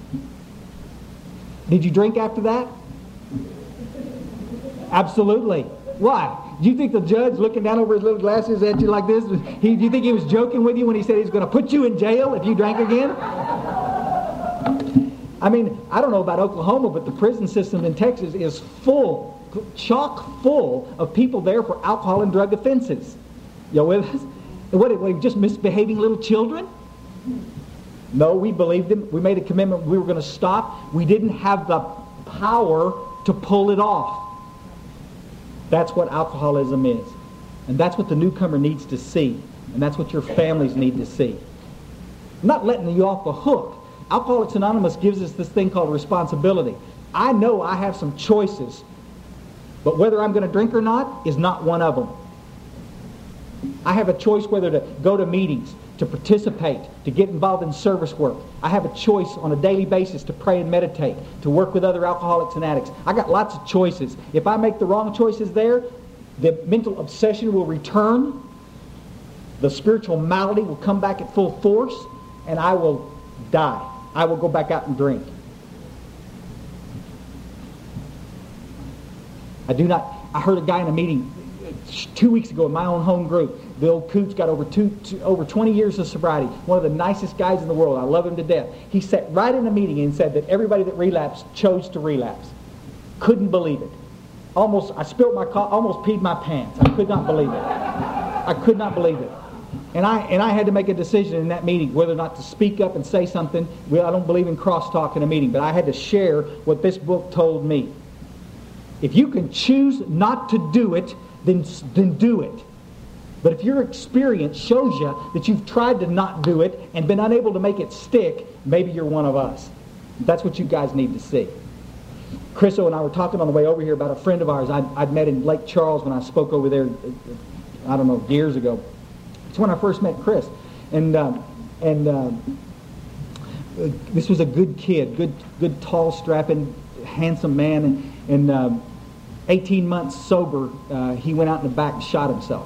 Did you drink after that? Absolutely. Why? Do you think the judge looking down over his little glasses at you like this, do you think he was joking with you when he said he's going to put you in jail if you drank again? I mean, I don't know about Oklahoma, but the prison system in Texas is full, chock full of people there for alcohol and drug offenses. You with us? What, just misbehaving little children? No, we believed him. We made a commitment we were going to stop. We didn't have the power to pull it off. That's what alcoholism is. And that's what the newcomer needs to see. And that's what your families need to see. I'm not letting you off the hook. Alcoholics Anonymous gives us this thing called responsibility. I know I have some choices, but whether I'm going to drink or not is not one of them. I have a choice whether to go to meetings, to participate, to get involved in service work. I have a choice on a daily basis to pray and meditate, to work with other alcoholics and addicts. I got lots of choices. If I make the wrong choices there, the mental obsession will return, the spiritual malady will come back at full force, and I will die. I will go back out and drink. I heard a guy in a meeting 2 weeks ago in my own home group. The old Coots got over 20 years of sobriety. One of the nicest guys in the world. I love him to death. He sat right in a meeting and said that everybody that relapsed chose to relapse. Couldn't believe it. I spilled my coffee, almost peed my pants. I could not believe it. I could not believe it. And I had to make a decision in that meeting whether or not to speak up and say something. Well, I don't believe in crosstalk in a meeting, but I had to share what this book told me. If you can choose not to do it, then do it. But if your experience shows you that you've tried to not do it and been unable to make it stick, maybe you're one of us. That's what you guys need to see. Chriso and I were talking on the way over here about a friend of ours I'd met in Lake Charles when I spoke over there, I don't know, years ago. It's when I first met Chris. And this was a good kid, good tall, strapping, handsome man. And 18 months sober, he went out in the back and shot himself.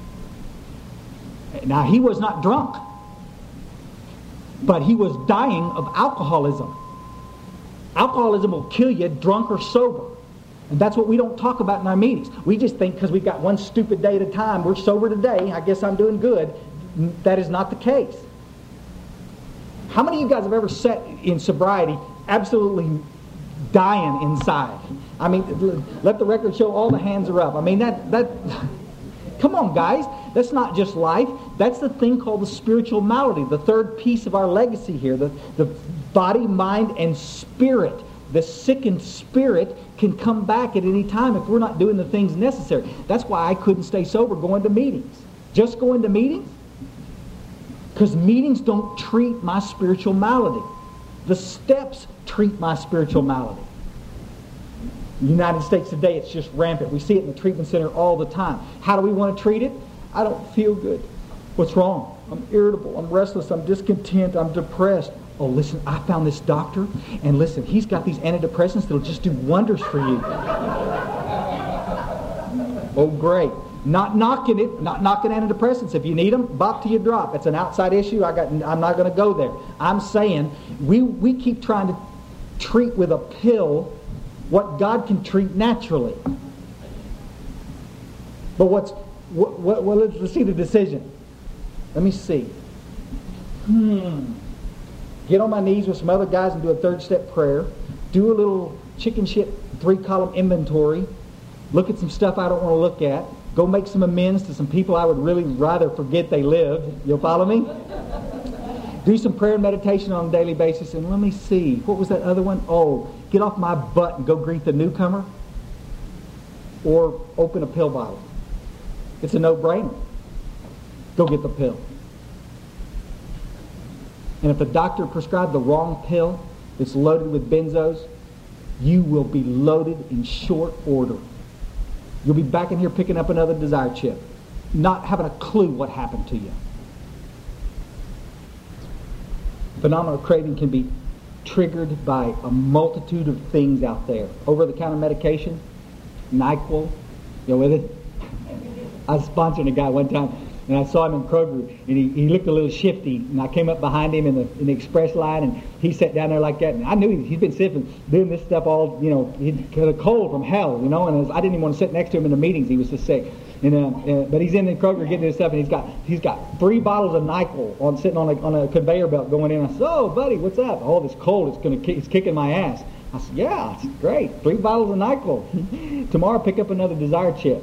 Now, he was not drunk, but he was dying of alcoholism. Alcoholism will kill you, drunk or sober. And that's what we don't talk about in our meetings. We just think because we've got one stupid day at a time, we're sober today, I guess I'm doing good. That is not the case. How many of you guys have ever sat in sobriety absolutely dying inside? I mean, let the record show all the hands are up. I mean, that come on, guys. That's not just life. That's the thing called the spiritual malady, the third piece of our legacy here, the body, mind, and spirit. The sickened spirit can come back at any time if we're not doing the things necessary. That's why I couldn't stay sober going to meetings. Just going to meetings? Because meetings don't treat my spiritual malady. The steps treat my spiritual malady. In the United States today, it's just rampant. We see it in the treatment center all the time. How do we want to treat it? I don't feel good. What's wrong? I'm irritable. I'm restless. I'm discontent. I'm depressed. Oh, listen, I found this doctor, and listen, he's got these antidepressants that'll just do wonders for you. Oh, great. Not knocking antidepressants. If you need them, bop till you drop. It's an outside issue. I'm not going to go there. I'm saying we keep trying to treat with a pill what God can treat naturally. But let's see the decision. Let me see. Get on my knees with some other guys and do a third step prayer. Do a little chicken shit 3-column inventory. Look at some stuff I don't want to look at. Go make some amends to some people I would really rather forget they lived. You'll follow me? Do some prayer and meditation on a daily basis. And let me see. What was that other one? Oh, get off my butt and go greet the newcomer. Or open a pill bottle. It's a no-brainer. Go get the pill. And if the doctor prescribed the wrong pill, that's loaded with benzos, you will be loaded in short order. You'll be back in here picking up another Desire chip, not having a clue what happened to you. Phenomenal craving can be triggered by a multitude of things out there. Over-the-counter medication, NyQuil, you know, with it. I was sponsoring a guy one time, and I saw him in Kroger, and he looked a little shifty, and I came up behind him in the express line, and he sat down there like that, and I knew he'd been sick and doing this stuff all, you know, he'd got a cold from hell, you know, and I didn't even want to sit next to him in the meetings. He was so sick. But he's in the Kroger getting his stuff, and he's got 3 bottles of NyQuil sitting on a conveyor belt going in. I said, "Oh, buddy, what's up?" "Oh, this cold, it's kicking my ass." I said, "Yeah, it's great. 3 bottles of NyQuil. Tomorrow, pick up another Desire chip."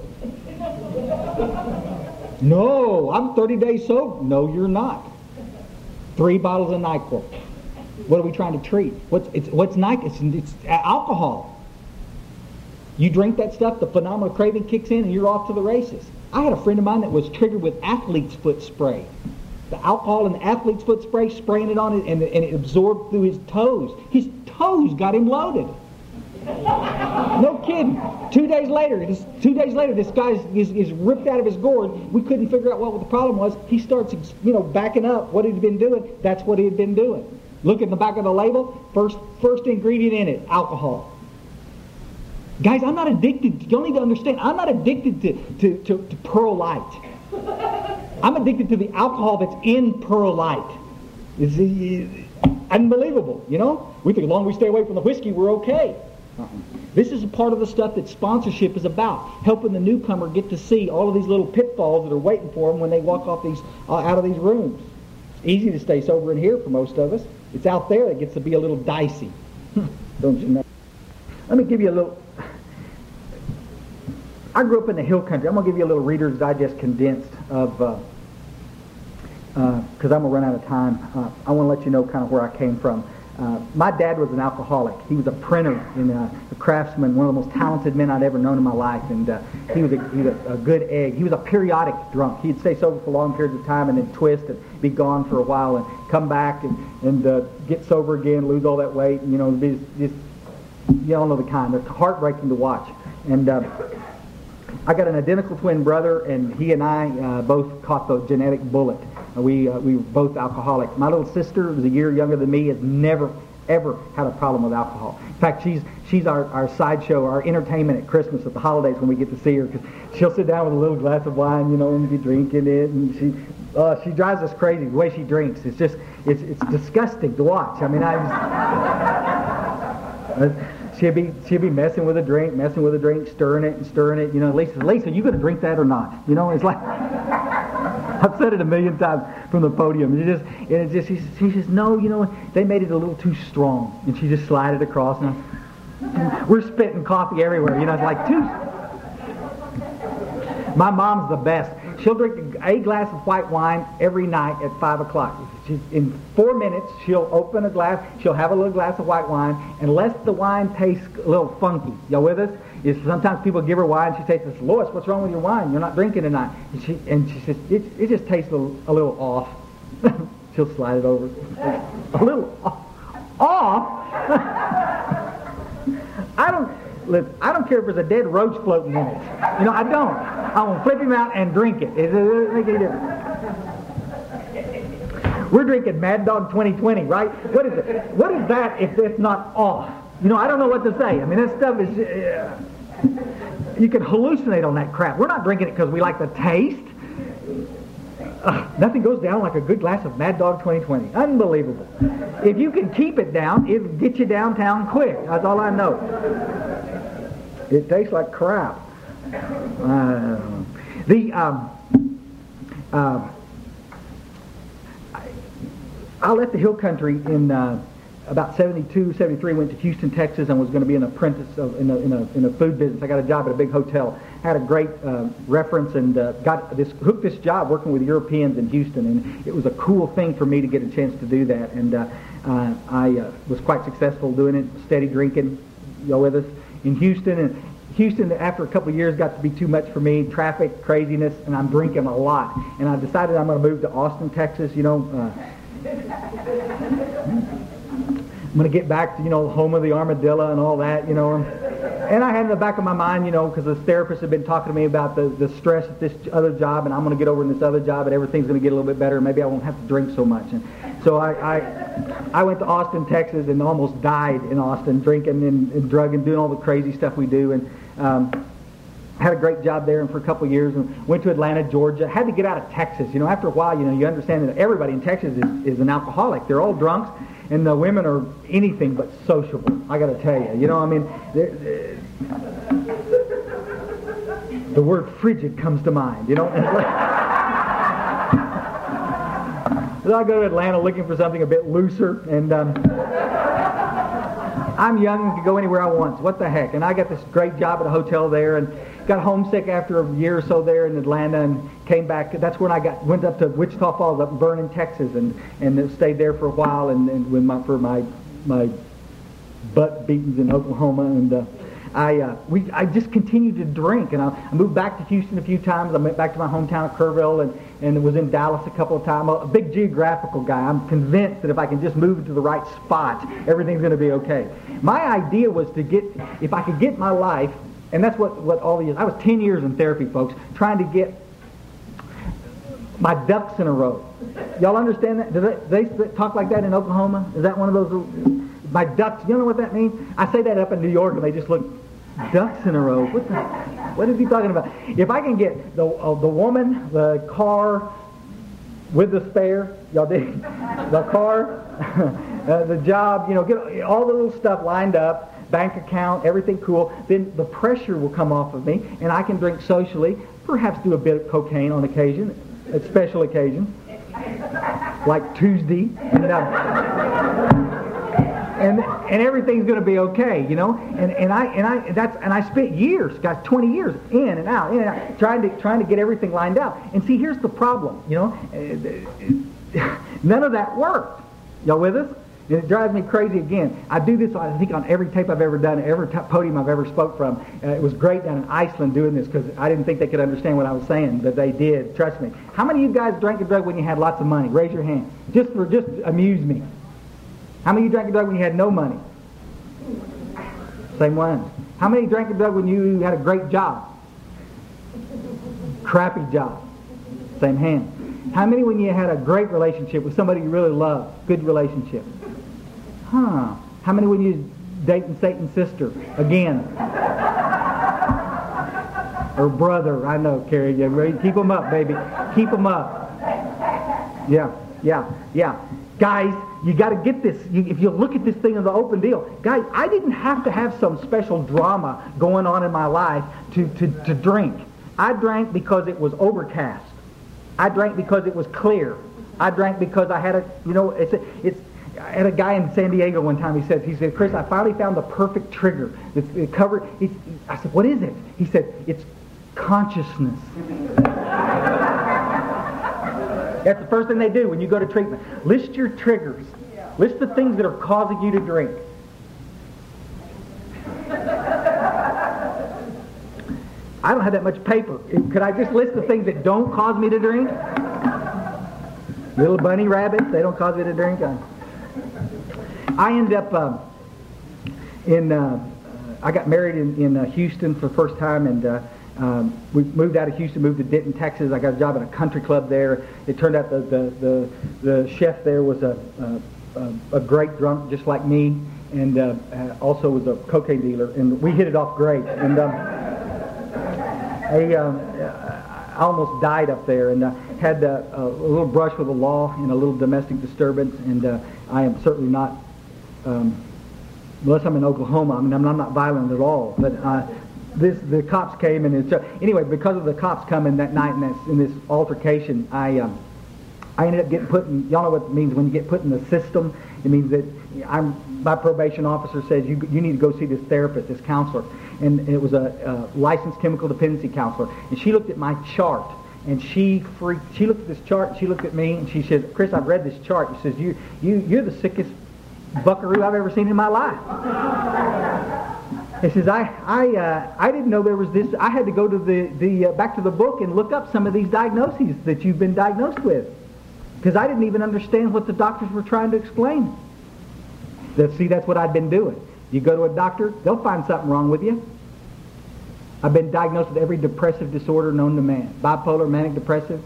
"No, I'm 30 days sober." "No, you're not. 3 bottles of NyQuil." What are we trying to treat? What's NyQuil? It's alcohol. You drink that stuff, the phenomenal craving kicks in, and you're off to the races. I had a friend of mine that was triggered with athlete's foot spray. The alcohol in the athlete's foot spray, spraying it on it, and it absorbed through his toes. His toes got him loaded. No kidding. 2 days later, this guy is ripped out of his gourd. We couldn't figure out what the problem was. He starts, backing up what he'd been doing. That's what he had been doing. Look at the back of the label. First ingredient in it, alcohol. Guys, I'm not addicted. Y'all need to understand. I'm not addicted to Pearl Light. I'm addicted to the alcohol that's in Pearl Light. It's unbelievable, you know? We think as long as we stay away from the whiskey, we're okay. This is a part of the stuff that sponsorship is about, helping the newcomer get to see all of these little pitfalls that are waiting for them when they walk off out of these rooms. It's easy to stay sober in here for most of us. It's out there that gets to be a little dicey. Don't you know? Let me give you a little... I grew up in the hill country. I'm going to give you a little Reader's Digest condensed of... because I'm going to run out of time. I want to let you know kind of where I came from. My dad was an alcoholic. He was a printer and a craftsman, one of the most talented men I'd ever known in my life. And he was a good egg. He was a periodic drunk. He'd stay sober for long periods of time and then twist and be gone for a while and come back and get sober again, lose all that weight. And, be just, you all know the kind. They're heartbreaking to watch. And I got an identical twin brother, and he and I both caught the genetic bullet. We were both alcoholic. My little sister, who's a year younger than me, has never, ever had a problem with alcohol. In fact, she's our sideshow, our entertainment at Christmas, at the holidays when we get to see her, because she'll sit down with a little glass of wine, and be drinking it, and she drives us crazy, the way she drinks. It's just, it's disgusting to watch. I mean, she'll be messing with a drink, stirring it. Lisa, you going to drink that or not? It's like... I've said it a million times from the podium. She says, no, they made it a little too strong. And she just slid it across. And we're spitting coffee everywhere. It's like too... My mom's the best. She'll drink a glass of white wine every night at 5 o'clock. In 4 minutes, she'll open a glass. She'll have a little glass of white wine. Unless the wine tastes a little funky. Y'all with us? Sometimes people give her wine, she tastes this, "Lois, what's wrong with your wine? You're not drinking tonight." And she says, it just tastes a little off. She'll slide it over. A little off? I don't care if there's a dead roach floating in it. I don't. I'm going to flip him out and drink it. It doesn't make any difference. We're drinking Mad Dog 2020, right? What is it? What is that if it's not off? I don't know what to say. I mean, that stuff is... you can hallucinate on that crap. We're not drinking it because we like the taste. Nothing goes down like a good glass of Mad Dog 2020. Unbelievable. If you can keep it down, it'll get you downtown quick. That's all I know. It tastes like crap. I left the hill country in... about 72, 73, went to Houston, Texas, and was going to be an apprentice in a food business. I got a job at a big hotel. Had a great reference and hooked this job working with Europeans in Houston, and it was a cool thing for me to get a chance to do that. And I was quite successful doing it, steady drinking, with us in Houston. And Houston, after a couple of years, got to be too much for me. Traffic, craziness, and I'm drinking a lot. And I decided I'm going to move to Austin, Texas. I'm going to get back to, home of the armadillo and all that, And I had in the back of my mind, because the therapist had been talking to me about the stress at this other job, and I'm going to get over in this other job, and everything's going to get a little bit better, and maybe I won't have to drink so much. And so I went to Austin, Texas, and almost died in Austin, drinking and drugging, doing all the crazy stuff we do. And had a great job there, and for a couple of years, and went to Atlanta, Georgia. Had to get out of Texas. After a while, you understand that everybody in Texas is an alcoholic. They're all drunks, and the women are anything but sociable. I got to tell you, the word frigid comes to mind. So I go to Atlanta looking for something a bit looser, and I'm young and can go anywhere I want. So what the heck? And I got this great job at a hotel there, and got homesick after a year or so there in Atlanta, and came back. That's when I went up to Wichita Falls, up in Vernon, Texas, and stayed there for a while, and for my butt beatings in Oklahoma, and I just continued to drink, and I moved back to Houston a few times. I went back to my hometown of Kerrville, and was in Dallas a couple of times. I'm a big geographical guy. I'm convinced that if I can just move to the right spot, everything's going to be okay. My idea was if I could get my life, and that's what all these. I was 10 years in therapy, folks, trying to get my ducks in a row. Y'all understand that? Do they talk like that in Oklahoma? Is that one of those? My ducks. You know what that means? I say that up in New York, and they just look. Ducks in a row. What is he talking about? If I can get the woman, the car with the spare, y'all dig? The car, the job, get all the little stuff lined up, bank account, everything cool, then the pressure will come off of me, and I can drink socially, perhaps do a bit of cocaine on occasion, at special occasions, like Tuesday, and everything's going to be okay, And I spent years, guys, 20 years in and out, trying to get everything lined out. And see, here's the problem, none of that worked. Y'all with us? And it drives me crazy again. I do this, I think, on every tape I've ever done, every podium I've ever spoke from. It was great down in Iceland doing this because I didn't think they could understand what I was saying, but they did. Trust me. How many of you guys drank a drug when you had lots of money? Raise your hand. Just amuse me. How many of you drank a drug when you had no money? Same one. How many drank a drug when you had a great job? Crappy job. Same hand. How many when you had a great relationship with somebody you really loved? Good relationship. How many when you dating Satan's sister? Again. Or brother. I know, Carrie. You ready? Keep them up, baby. Keep them up. Yeah. Guys, you got to get this. If you look at this thing as an open deal, guys, I didn't have to have some special drama going on in my life to drink. I drank because it was overcast. I drank because it was clear. I drank because I had I had a guy in San Diego one time. He said, Chris, I finally found the perfect trigger. It covered. I said, what is it? He said, it's consciousness. That's the first thing they do when you go to treatment. List your triggers. List the things that are causing you to drink. I don't have that much paper. Could I just list the things that don't cause me to drink? Little bunny rabbits, they don't cause me to drink. I end up I got married in Houston for the first time, and we moved out of Houston, moved to Denton, Texas. I got a job at a country club there. It turned out the chef there was a great drunk, just like me, and also was a cocaine dealer, and we hit it off great. And I almost died up there, and had a little brush with the law and a little domestic disturbance, and I am certainly not, unless I'm in Oklahoma, I'm not violent at all, but the cops came, and anyway, because of the cops coming that night in this altercation, I ended up getting put in. Y'all know what it means when you get put in the system. It means that my probation officer says you need to go see this therapist, this counselor, and it was a licensed chemical dependency counselor, and she looked at my chart, and she looked at this chart, and she looked at me, and she said, Chris, I've read this chart. She says, you're the sickest buckaroo I've ever seen in my life. He says, I didn't know there was this. I had to go to the back to the book and look up some of these diagnoses that you've been diagnosed with, because I didn't even understand what the doctors were trying to explain. See, that's what I'd been doing. You go to a doctor, they'll find something wrong with you. I've been diagnosed with every depressive disorder known to man. Bipolar, manic depressive.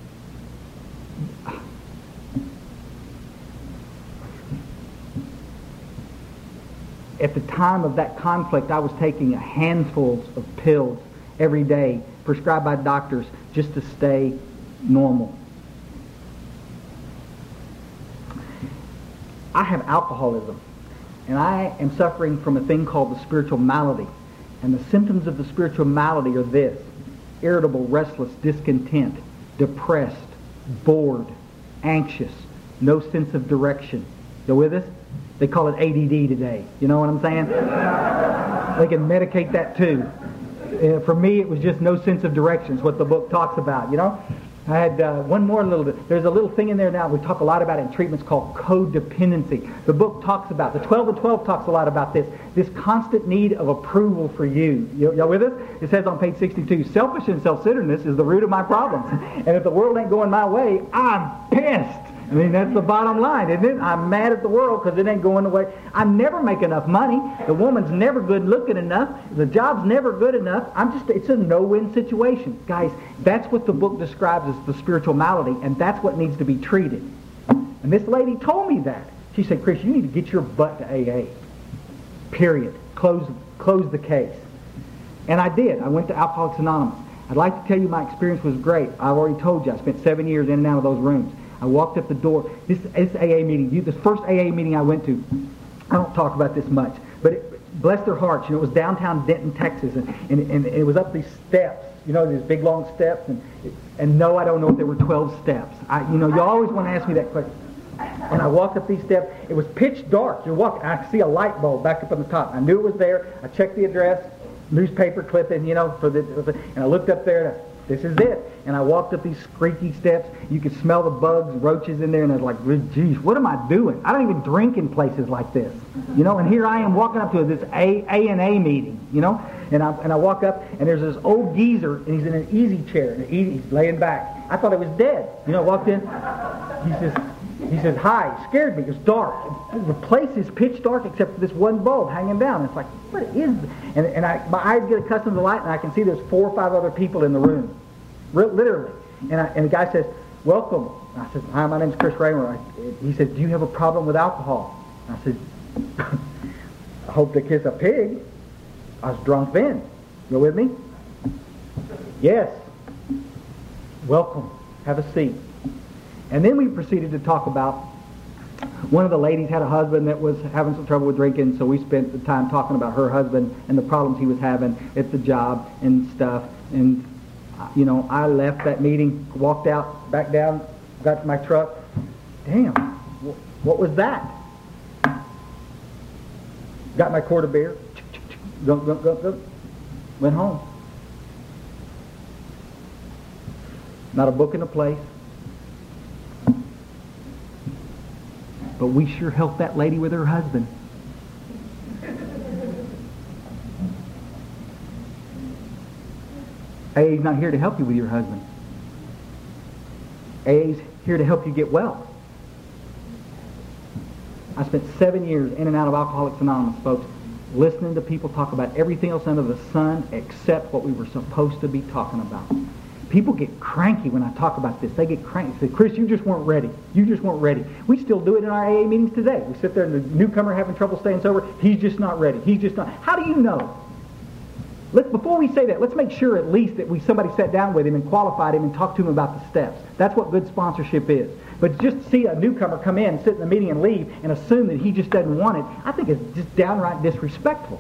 At the time of that conflict, I was taking handfuls of pills every day, prescribed by doctors, just to stay normal. I have alcoholism, and I am suffering from a thing called the spiritual malady. And the symptoms of the spiritual malady are this: irritable, restless, discontent, depressed, bored, anxious, no sense of direction. You with us? They call it ADD today. You know what I'm saying? They can medicate that too. For me, it was just no sense of direction. Is what the book talks about, you know? I had one more little bit. There's a little thing in there now we talk a lot about in treatments called codependency. The book talks about, the 12 and 12 talks a lot about this constant need of approval for you. Y'all with us? It says on page 62, selfish and self-centeredness is the root of my problems. And if the world ain't going my way, I'm pissed. I mean, that's the bottom line, isn't it? I'm mad at the world because it ain't going the way. I never make enough money. The woman's never good looking enough. The job's never good enough. It's a no-win situation. Guys, that's what the book describes as the spiritual malady, and that's what needs to be treated. And this lady told me that. She said, Chris, you need to get your butt to AA. Period. Close the case. And I did. I went to Alcoholics Anonymous. I'd like to tell you my experience was great. I've already told you. I spent 7 years in and out of those rooms. I walked up the door. This AA meeting, this first AA meeting I went to, I don't talk about this much, but bless their hearts, you know, it was downtown Denton, Texas, and it was up these steps, you know, these big long steps, and no, I don't know if there were 12 steps. You always want to ask me that question. And I walked up these steps. It was pitch dark. You're walking. I see a light bulb back up on the top. I knew it was there. I checked the address, newspaper clipping, you know, and I looked up there and this is it. And I walked up these creaky steps. You could smell the bugs, roaches in there, and I was like, geez, what am I doing? I don't even drink in places like this. You know, and here I am walking up to this A&A meeting, you know, and I walk up, and there's this old geezer, and he's in an easy chair, and he's laying back. I thought he was dead. You know, I walked in. He says, hi. He scared me. It was dark. The place is pitch dark except for this one bulb hanging down. It's like, what is this? And my eyes get accustomed to the light, and I can see there's 4 or 5 other people in the room. Literally. And the guy says, welcome. And I said, hi, my name's Chris Raymer. He said, do you have a problem with alcohol? And I said, I hope to kiss a pig. I was drunk then. You with me? Yes. Welcome. Have a seat. And then we proceeded to talk about, one of the ladies had a husband that was having some trouble with drinking, so we spent the time talking about her husband and the problems he was having at the job and stuff. And, you know, I left that meeting, walked out, back down, got to my truck. Damn, what was that? Got my quart of beer, went home. Not a book in the place. But we sure helped that lady with her husband. AA's not here to help you with your husband. AA's here to help you get well. I spent 7 years in and out of Alcoholics Anonymous, folks, listening to people talk about everything else under the sun except what we were supposed to be talking about. People get cranky when I talk about this. They get cranky. They say, Chris, you just weren't ready. You just weren't ready. We still do it in our AA meetings today. We sit there and the newcomer having trouble staying sober. He's just not ready. He's just not. How do you know? Before we say that, let's make sure at least that somebody sat down with him and qualified him and talked to him about the steps. That's what good sponsorship is. But just to see a newcomer come in, sit in the meeting and leave and assume that he just doesn't want it, I think it's just downright disrespectful.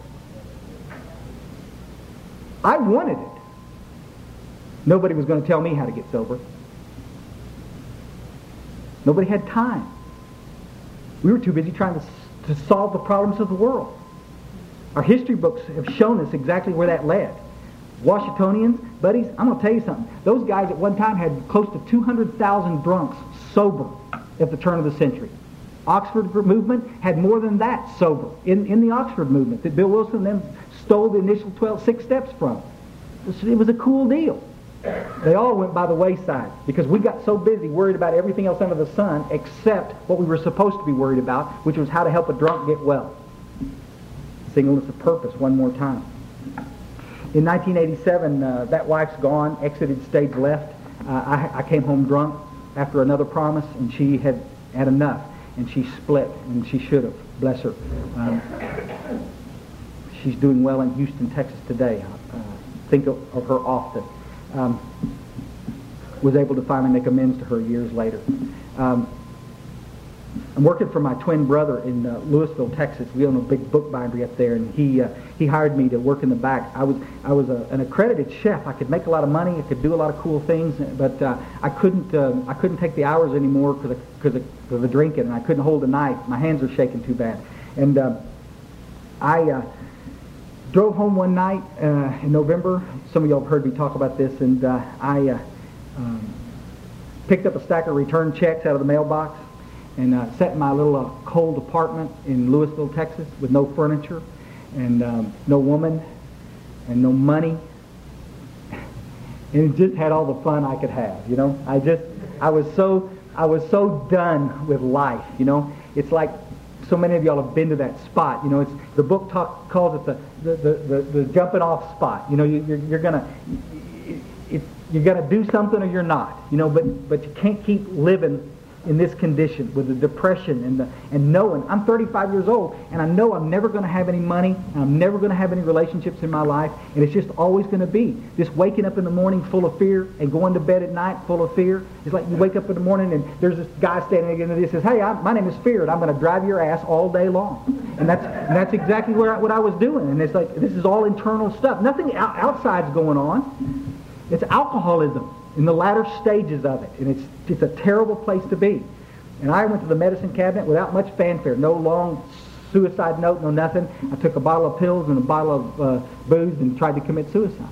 I wanted it. Nobody was going to tell me how to get sober. Nobody had time. We were too busy trying to solve the problems of the world. Our history books have shown us exactly where that led. Washingtonians, buddies, I'm going to tell you something. Those guys at one time had close to 200,000 drunks sober at the turn of the century. Oxford movement had more than that sober in the Oxford movement that Bill Wilson then stole the initial 6 steps from. It was a cool deal. They all went by the wayside because we got so busy worried about everything else under the sun except what we were supposed to be worried about, which was how to help a drunk get well. Singleness of purpose one more time. In 1987, that wife's gone, exited stage left. I came home drunk after another promise, and she had enough, and she split, and she should have. Bless her. She's doing well in Houston, Texas today. Think of her often. Was able to finally make amends to her years later. I'm working for my twin brother in Louisville, Texas. We own a big book bindery up there, and he hired me to work in the back. I was an accredited chef. I could make a lot of money. I could do a lot of cool things, but I couldn't take the hours anymore because of the drinking, and I couldn't hold a knife. My hands were shaking too bad, and I drove home one night in November. Some of y'all have heard me talk about this, and I picked up a stack of return checks out of the mailbox and sat in my little cold apartment in Louisville, Texas, with no furniture and no woman and no money, and just had all the fun I could have. You know, I was so done with life. You know, it's like so many of y'all have been to that spot. You know, it's the book calls it the jumping off spot. You know, you're gonna do something or you're not. You know, but you can't keep living in this condition with the depression and knowing I'm 35 years old and I know I'm never going to have any money and I'm never going to have any relationships in my life, and it's just always going to be this waking up in the morning full of fear and going to bed at night full of fear. It's like you wake up in the morning and there's this guy standing against you and says, "Hey, my name is Fear and I'm going to drive your ass all day long." And that's exactly what I was doing. And it's like this is all internal stuff. Nothing outside's going on. It's alcoholism in the latter stages of it, and it's a terrible place to be. And I went to the medicine cabinet without much fanfare, no long suicide note, no nothing. I took a bottle of pills and a bottle of booze and tried to commit suicide.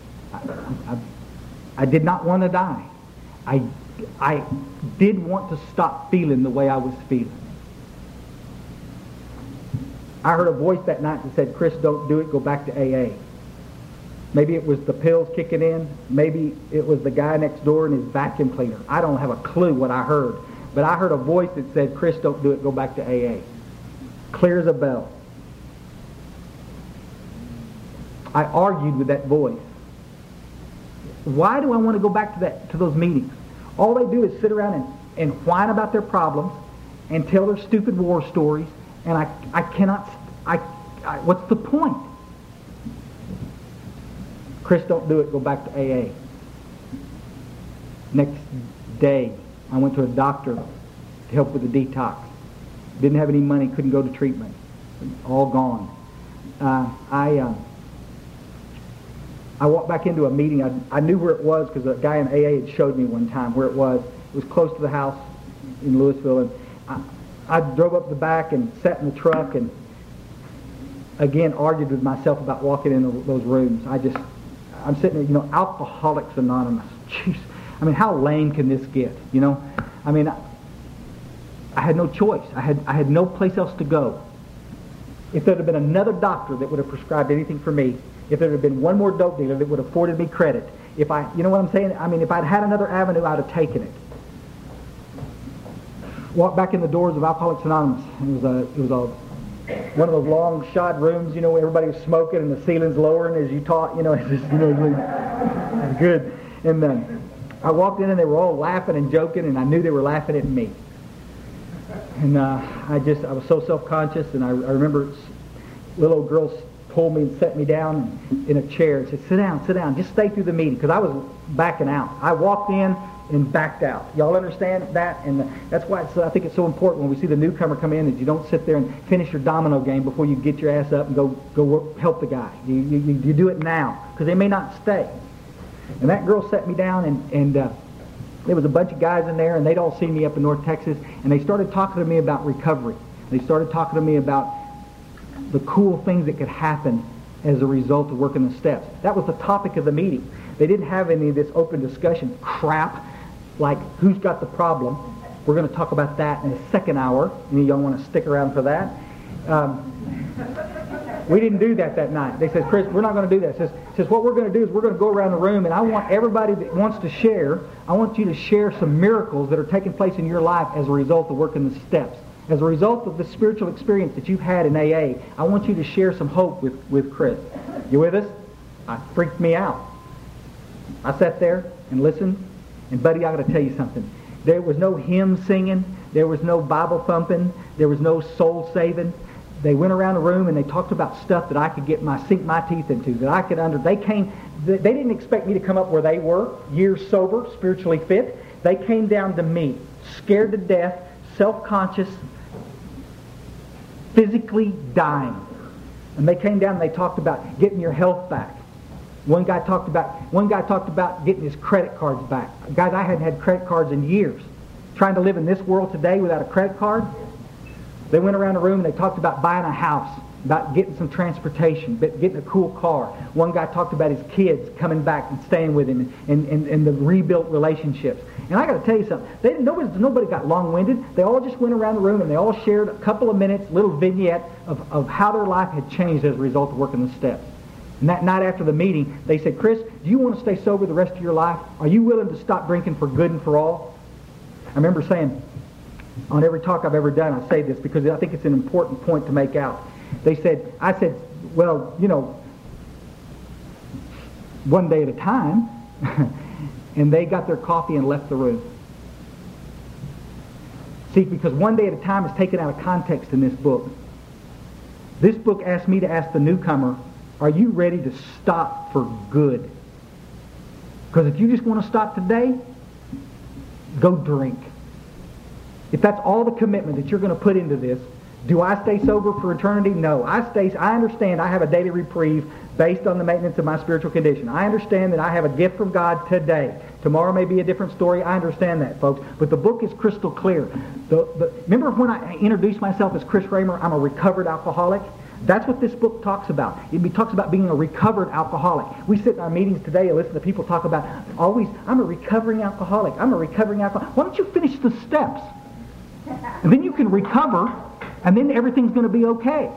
I did not want to die. I did want to stop feeling the way I was feeling. I heard a voice that night that said, "Chris, don't do it, go back to AA." Maybe it was the pills kicking in. Maybe it was the guy next door and his vacuum cleaner. I don't have a clue what I heard. But I heard a voice that said, "Chris, don't do it, go back to AA." Clear as a bell. I argued with that voice. Why do I want to go back to those meetings? All they do is sit around and whine about their problems and tell their stupid war stories, and I cannot, what's the point? "Chris, don't do it, go back to AA." Next day, I went to a doctor to help with the detox. Didn't have any money, couldn't go to treatment. All gone. I walked back into a meeting. I knew where it was because a guy in AA had showed me one time where it was. It was close to the house in Louisville. And I drove up the back and sat in the truck and again argued with myself about walking into those rooms. I'm sitting there, Alcoholics Anonymous. Jeez. I mean, how lame can this get? You know? I mean, I had no choice. I had no place else to go. If there had been another doctor that would have prescribed anything for me, if there had been one more dope dealer that would have afforded me credit, you know what I'm saying? I mean, if I'd had another avenue, I'd have taken it. Walked back in the doors of Alcoholics Anonymous. It was one of those long shod rooms, where everybody was smoking and the ceiling's lowering as you taught, it's just, it's good. And then I walked in and they were all laughing and joking, and I knew they were laughing at me. And I was so self-conscious, and I remember little old girls pulled me and set me down in a chair and said, sit down, just stay through the meeting, because I was backing out. I walked in and backed out. Y'all understand that? And that's why I think it's so important when we see the newcomer come in that you don't sit there and finish your domino game before you get your ass up and go help the guy. You do it now, because they may not stay. And that girl set me down, and there was a bunch of guys in there, and they'd all seen me up in North Texas, and they started talking to me about recovery. They started talking to me about the cool things that could happen as a result of working the steps. That was the topic of the meeting. They didn't have any of this open discussion crap like who's got the problem. We're going to talk about that in the second hour. Any of y'all want to stick around for that? We didn't do that night. They said, Chris, we're not going to do that. Says what we're going to do is we're going to go around the room, and I want everybody that wants to share, I want you to share some miracles that are taking place in your life as a result of working the steps. As a result of the spiritual experience that you've had in AA, I want you to share some hope with Chris. You with us? It freaked me out. I sat there and listened, and buddy, I got to tell you something. There was no hymn singing. There was no Bible thumping. There was no soul saving. They went around the room and they talked about stuff that I could sink my teeth into, that I could They didn't expect me to come up where they were, years sober, spiritually fit. They came down to me, scared to death, self-conscious, physically dying. And they came down and they talked about getting your health back. One guy talked about getting his credit cards back. Guys, I hadn't had credit cards in years. Trying to live in this world today without a credit card. They went around the room and they talked about buying a house, about getting some transportation, getting a cool car. One guy talked about his kids coming back and staying with him and the rebuilt relationships. And I got to tell you something. Nobody got long-winded. They all just went around the room and they all shared a couple of minutes, little vignette of how their life had changed as a result of working the steps. And that night after the meeting, they said, Chris, do you want to stay sober the rest of your life? Are you willing to stop drinking for good and for all? I remember saying, on every talk I've ever done, I say this because I think it's an important point to make out. I said, well, one day at a time. And they got their coffee and left the room. See, because one day at a time is taken out of context in this book. This book asked me to ask the newcomer, are you ready to stop for good? Because if you just want to stop today, go drink. If that's all the commitment that you're going to put into this, do I stay sober for eternity? No. I understand I have a daily reprieve based on the maintenance of my spiritual condition. I understand that I have a gift from God today. Tomorrow may be a different story. I understand that, folks. But the book is crystal clear. Remember when I introduced myself as Chris Raymer, I'm a recovered alcoholic? That's what this book talks about. It talks about being a recovered alcoholic. We sit in our meetings today and listen to people talk about, I'm a recovering alcoholic. I'm a recovering alcoholic. Why don't you finish the steps? And then you can recover, and then everything's going to be okay.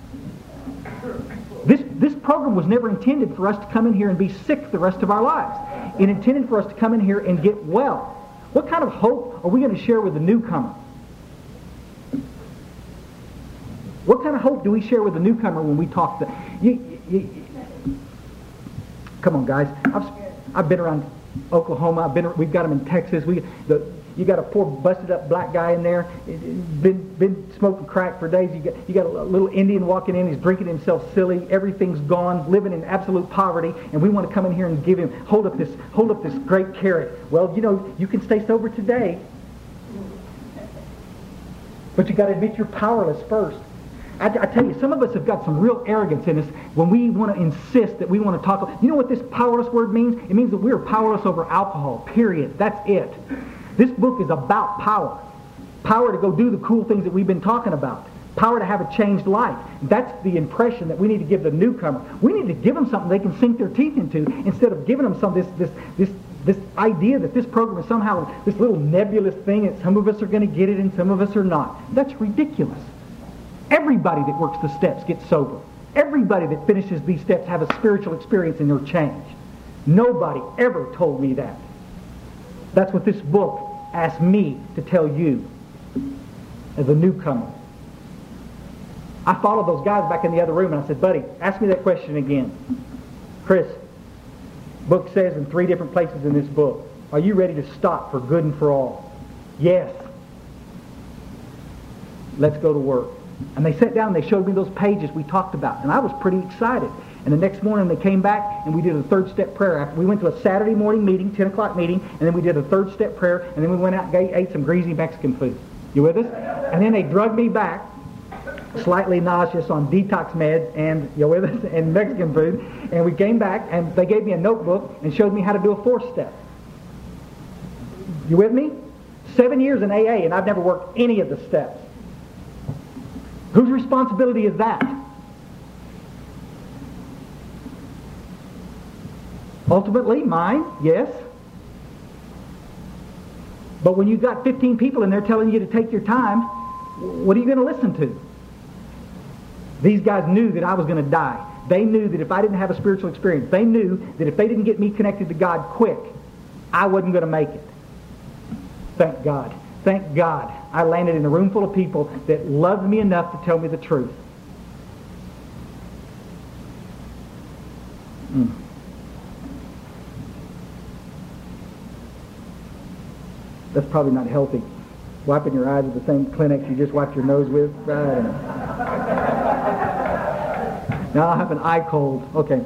This program was never intended for us to come in here and be sick the rest of our lives. It intended for us to come in here and get well. What kind of hope are we going to share with the newcomer? What kind of hope do we share with the newcomer when we talk to... Come on, guys. I've been around Oklahoma. We've got them in Texas. You got a poor busted up black guy in there, been smoking crack for days. You got a little Indian walking in. He's drinking himself silly. Everything's gone, living in absolute poverty, and we want to come in here and give him hold up this great carrot. Well, you can stay sober today, but you got to admit you're powerless first. I tell you, some of us have got some real arrogance in us when we want to insist that we want to talk. You know what this powerless word means? It means that we are powerless over alcohol, period. That's it. This book is about power. Power to go do the cool things that we've been talking about. Power to have a changed life. That's the impression that we need to give the newcomer. We need to give them something they can sink their teeth into instead of giving them this idea that this program is somehow this little nebulous thing and some of us are going to get it and some of us are not. That's ridiculous. Everybody that works the steps gets sober. Everybody that finishes these steps have a spiritual experience and they're changed. Nobody ever told me that. That's what this book asked me to tell you as a newcomer. I followed those guys back in the other room and I said, buddy, ask me that question again. Chris, book says in 3 different places in this book, are you ready to stop for good and for all? Yes. Let's go to work. And they sat down and they showed me those pages we talked about. And I was pretty excited. And the next morning they came back and we did a 3rd step prayer. We went to a Saturday morning meeting, 10 o'clock meeting, and then we did a 3rd step prayer, and then we went out and ate some greasy Mexican food. You with us? And then they drugged me back, slightly nauseous on detox meds and, you with us, and Mexican food. And we came back and they gave me a notebook and showed me how to do a 4th step. You with me? 7 years in AA and I've never worked any of the steps. Whose responsibility is that? Ultimately, mine, yes. But when you've got 15 people and they're telling you to take your time, what are you going to listen to? These guys knew that I was going to die. They knew that if I didn't have a spiritual experience, they knew that if they didn't get me connected to God quick, I wasn't going to make it. Thank God. Thank God I landed in a room full of people that loved me enough to tell me the truth. That's probably not healthy. Wiping your eyes with the same Kleenex you just wiped your nose with. Now I have an eye cold. Okay.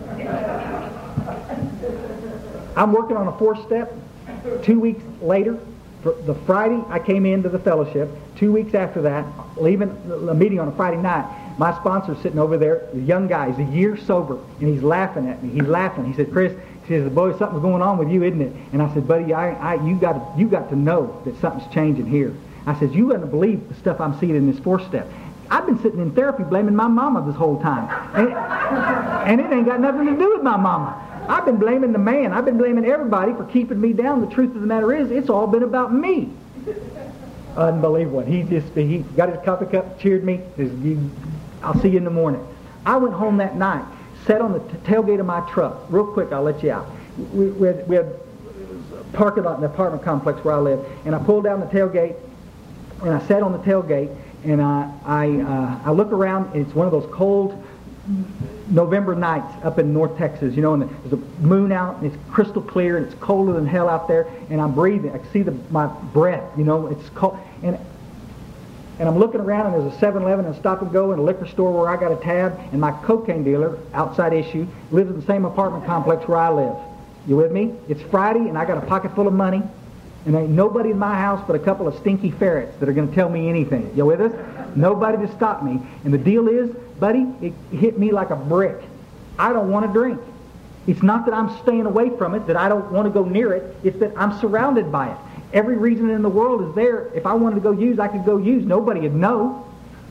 I'm working on a 4-step. 2 weeks later, for the Friday I came into the fellowship. 2 weeks after that, leaving a meeting on a Friday night, my sponsor's sitting over there, the young guy, he's a year sober, and he's laughing at me. He's laughing. He said, Chris, he says, boy, something's going on with you, isn't it? And I said, buddy, you got to know that something's changing here. I said, you wouldn't believe the stuff I'm seeing in this 4-step. I've been sitting in therapy blaming my mama this whole time. And it ain't got nothing to do with my mama. I've been blaming the man. I've been blaming everybody for keeping me down. The truth of the matter is, it's all been about me. Unbelievable. He got his coffee cup, cheered me, says, I'll see you in the morning. I went home that night, sat on the tailgate of my truck. Real quick, I'll let you out. We had parking lot in the apartment complex where I live, and I pulled down the tailgate, and I sat on the tailgate, and I look around, and it's one of those cold November nights up in North Texas, you know, and there's a moon out, and it's crystal clear, and it's colder than hell out there, and I'm breathing. I can see my breath, you know, it's cold, and I'm looking around, and there's a 7-Eleven and a Stop and Go and a liquor store where I got a tab, and my cocaine dealer, outside issue, lives in the same apartment complex where I live. You with me? It's Friday, and I got a pocket full of money, and there ain't nobody in my house but a couple of stinky ferrets that are going to tell me anything. You with us? Nobody to stop me. And the deal is, buddy, it hit me like a brick. I don't want to drink. It's not that I'm staying away from it, that I don't want to go near it. It's that I'm surrounded by it. Every reason in the world is there. If I wanted to go use, I could go use. Nobody would know.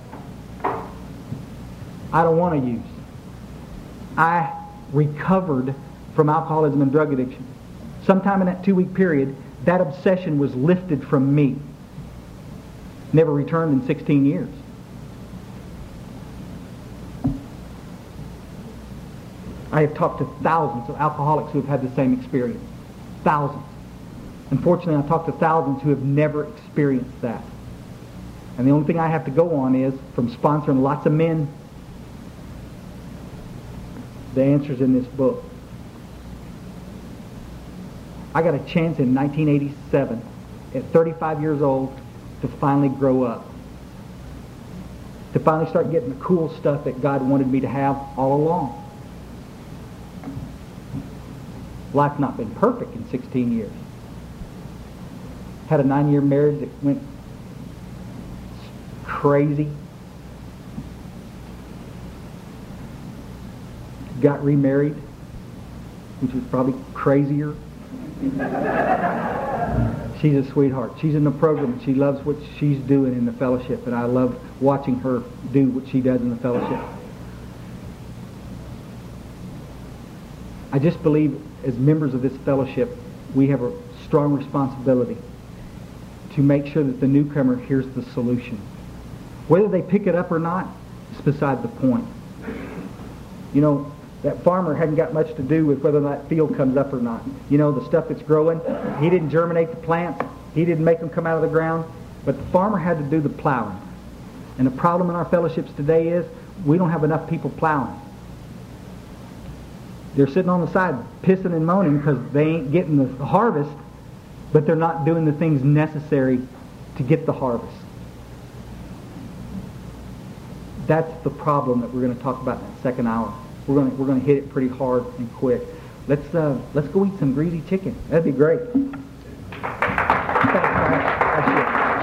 I don't want to use. I recovered from alcoholism and drug addiction. Sometime in that 2-week period, that obsession was lifted from me. Never returned in 16 years. I have talked to thousands of alcoholics who have had the same experience. Thousands. Unfortunately, I've talked to thousands who have never experienced that. And the only thing I have to go on is, from sponsoring lots of men, the answer's in this book. I got a chance in 1987, at 35 years old, to finally grow up. To finally start getting the cool stuff that God wanted me to have all along. Life's not been perfect in 16 years. Had a 9-year marriage that went crazy. Got remarried, which was probably crazier. She's a sweetheart. She's in the program. She loves what she's doing in the fellowship, and I love watching her do what she does in the fellowship. I just believe as members of this fellowship, we have a strong responsibility to make sure that the newcomer hears the solution. Whether they pick it up or not is beside the point. You know, that farmer hadn't got much to do with whether that field comes up or not. You know, the stuff that's growing, he didn't germinate the plants, he didn't make them come out of the ground, but the farmer had to do the plowing. And the problem in our fellowships today is we don't have enough people plowing. They're sitting on the side pissing and moaning because they ain't getting the harvest, but they're not doing the things necessary to get the harvest. That's the problem that we're going to talk about in that second hour. We're going to hit it pretty hard and quick. Let's go eat some greasy chicken. That'd be great. Thanks,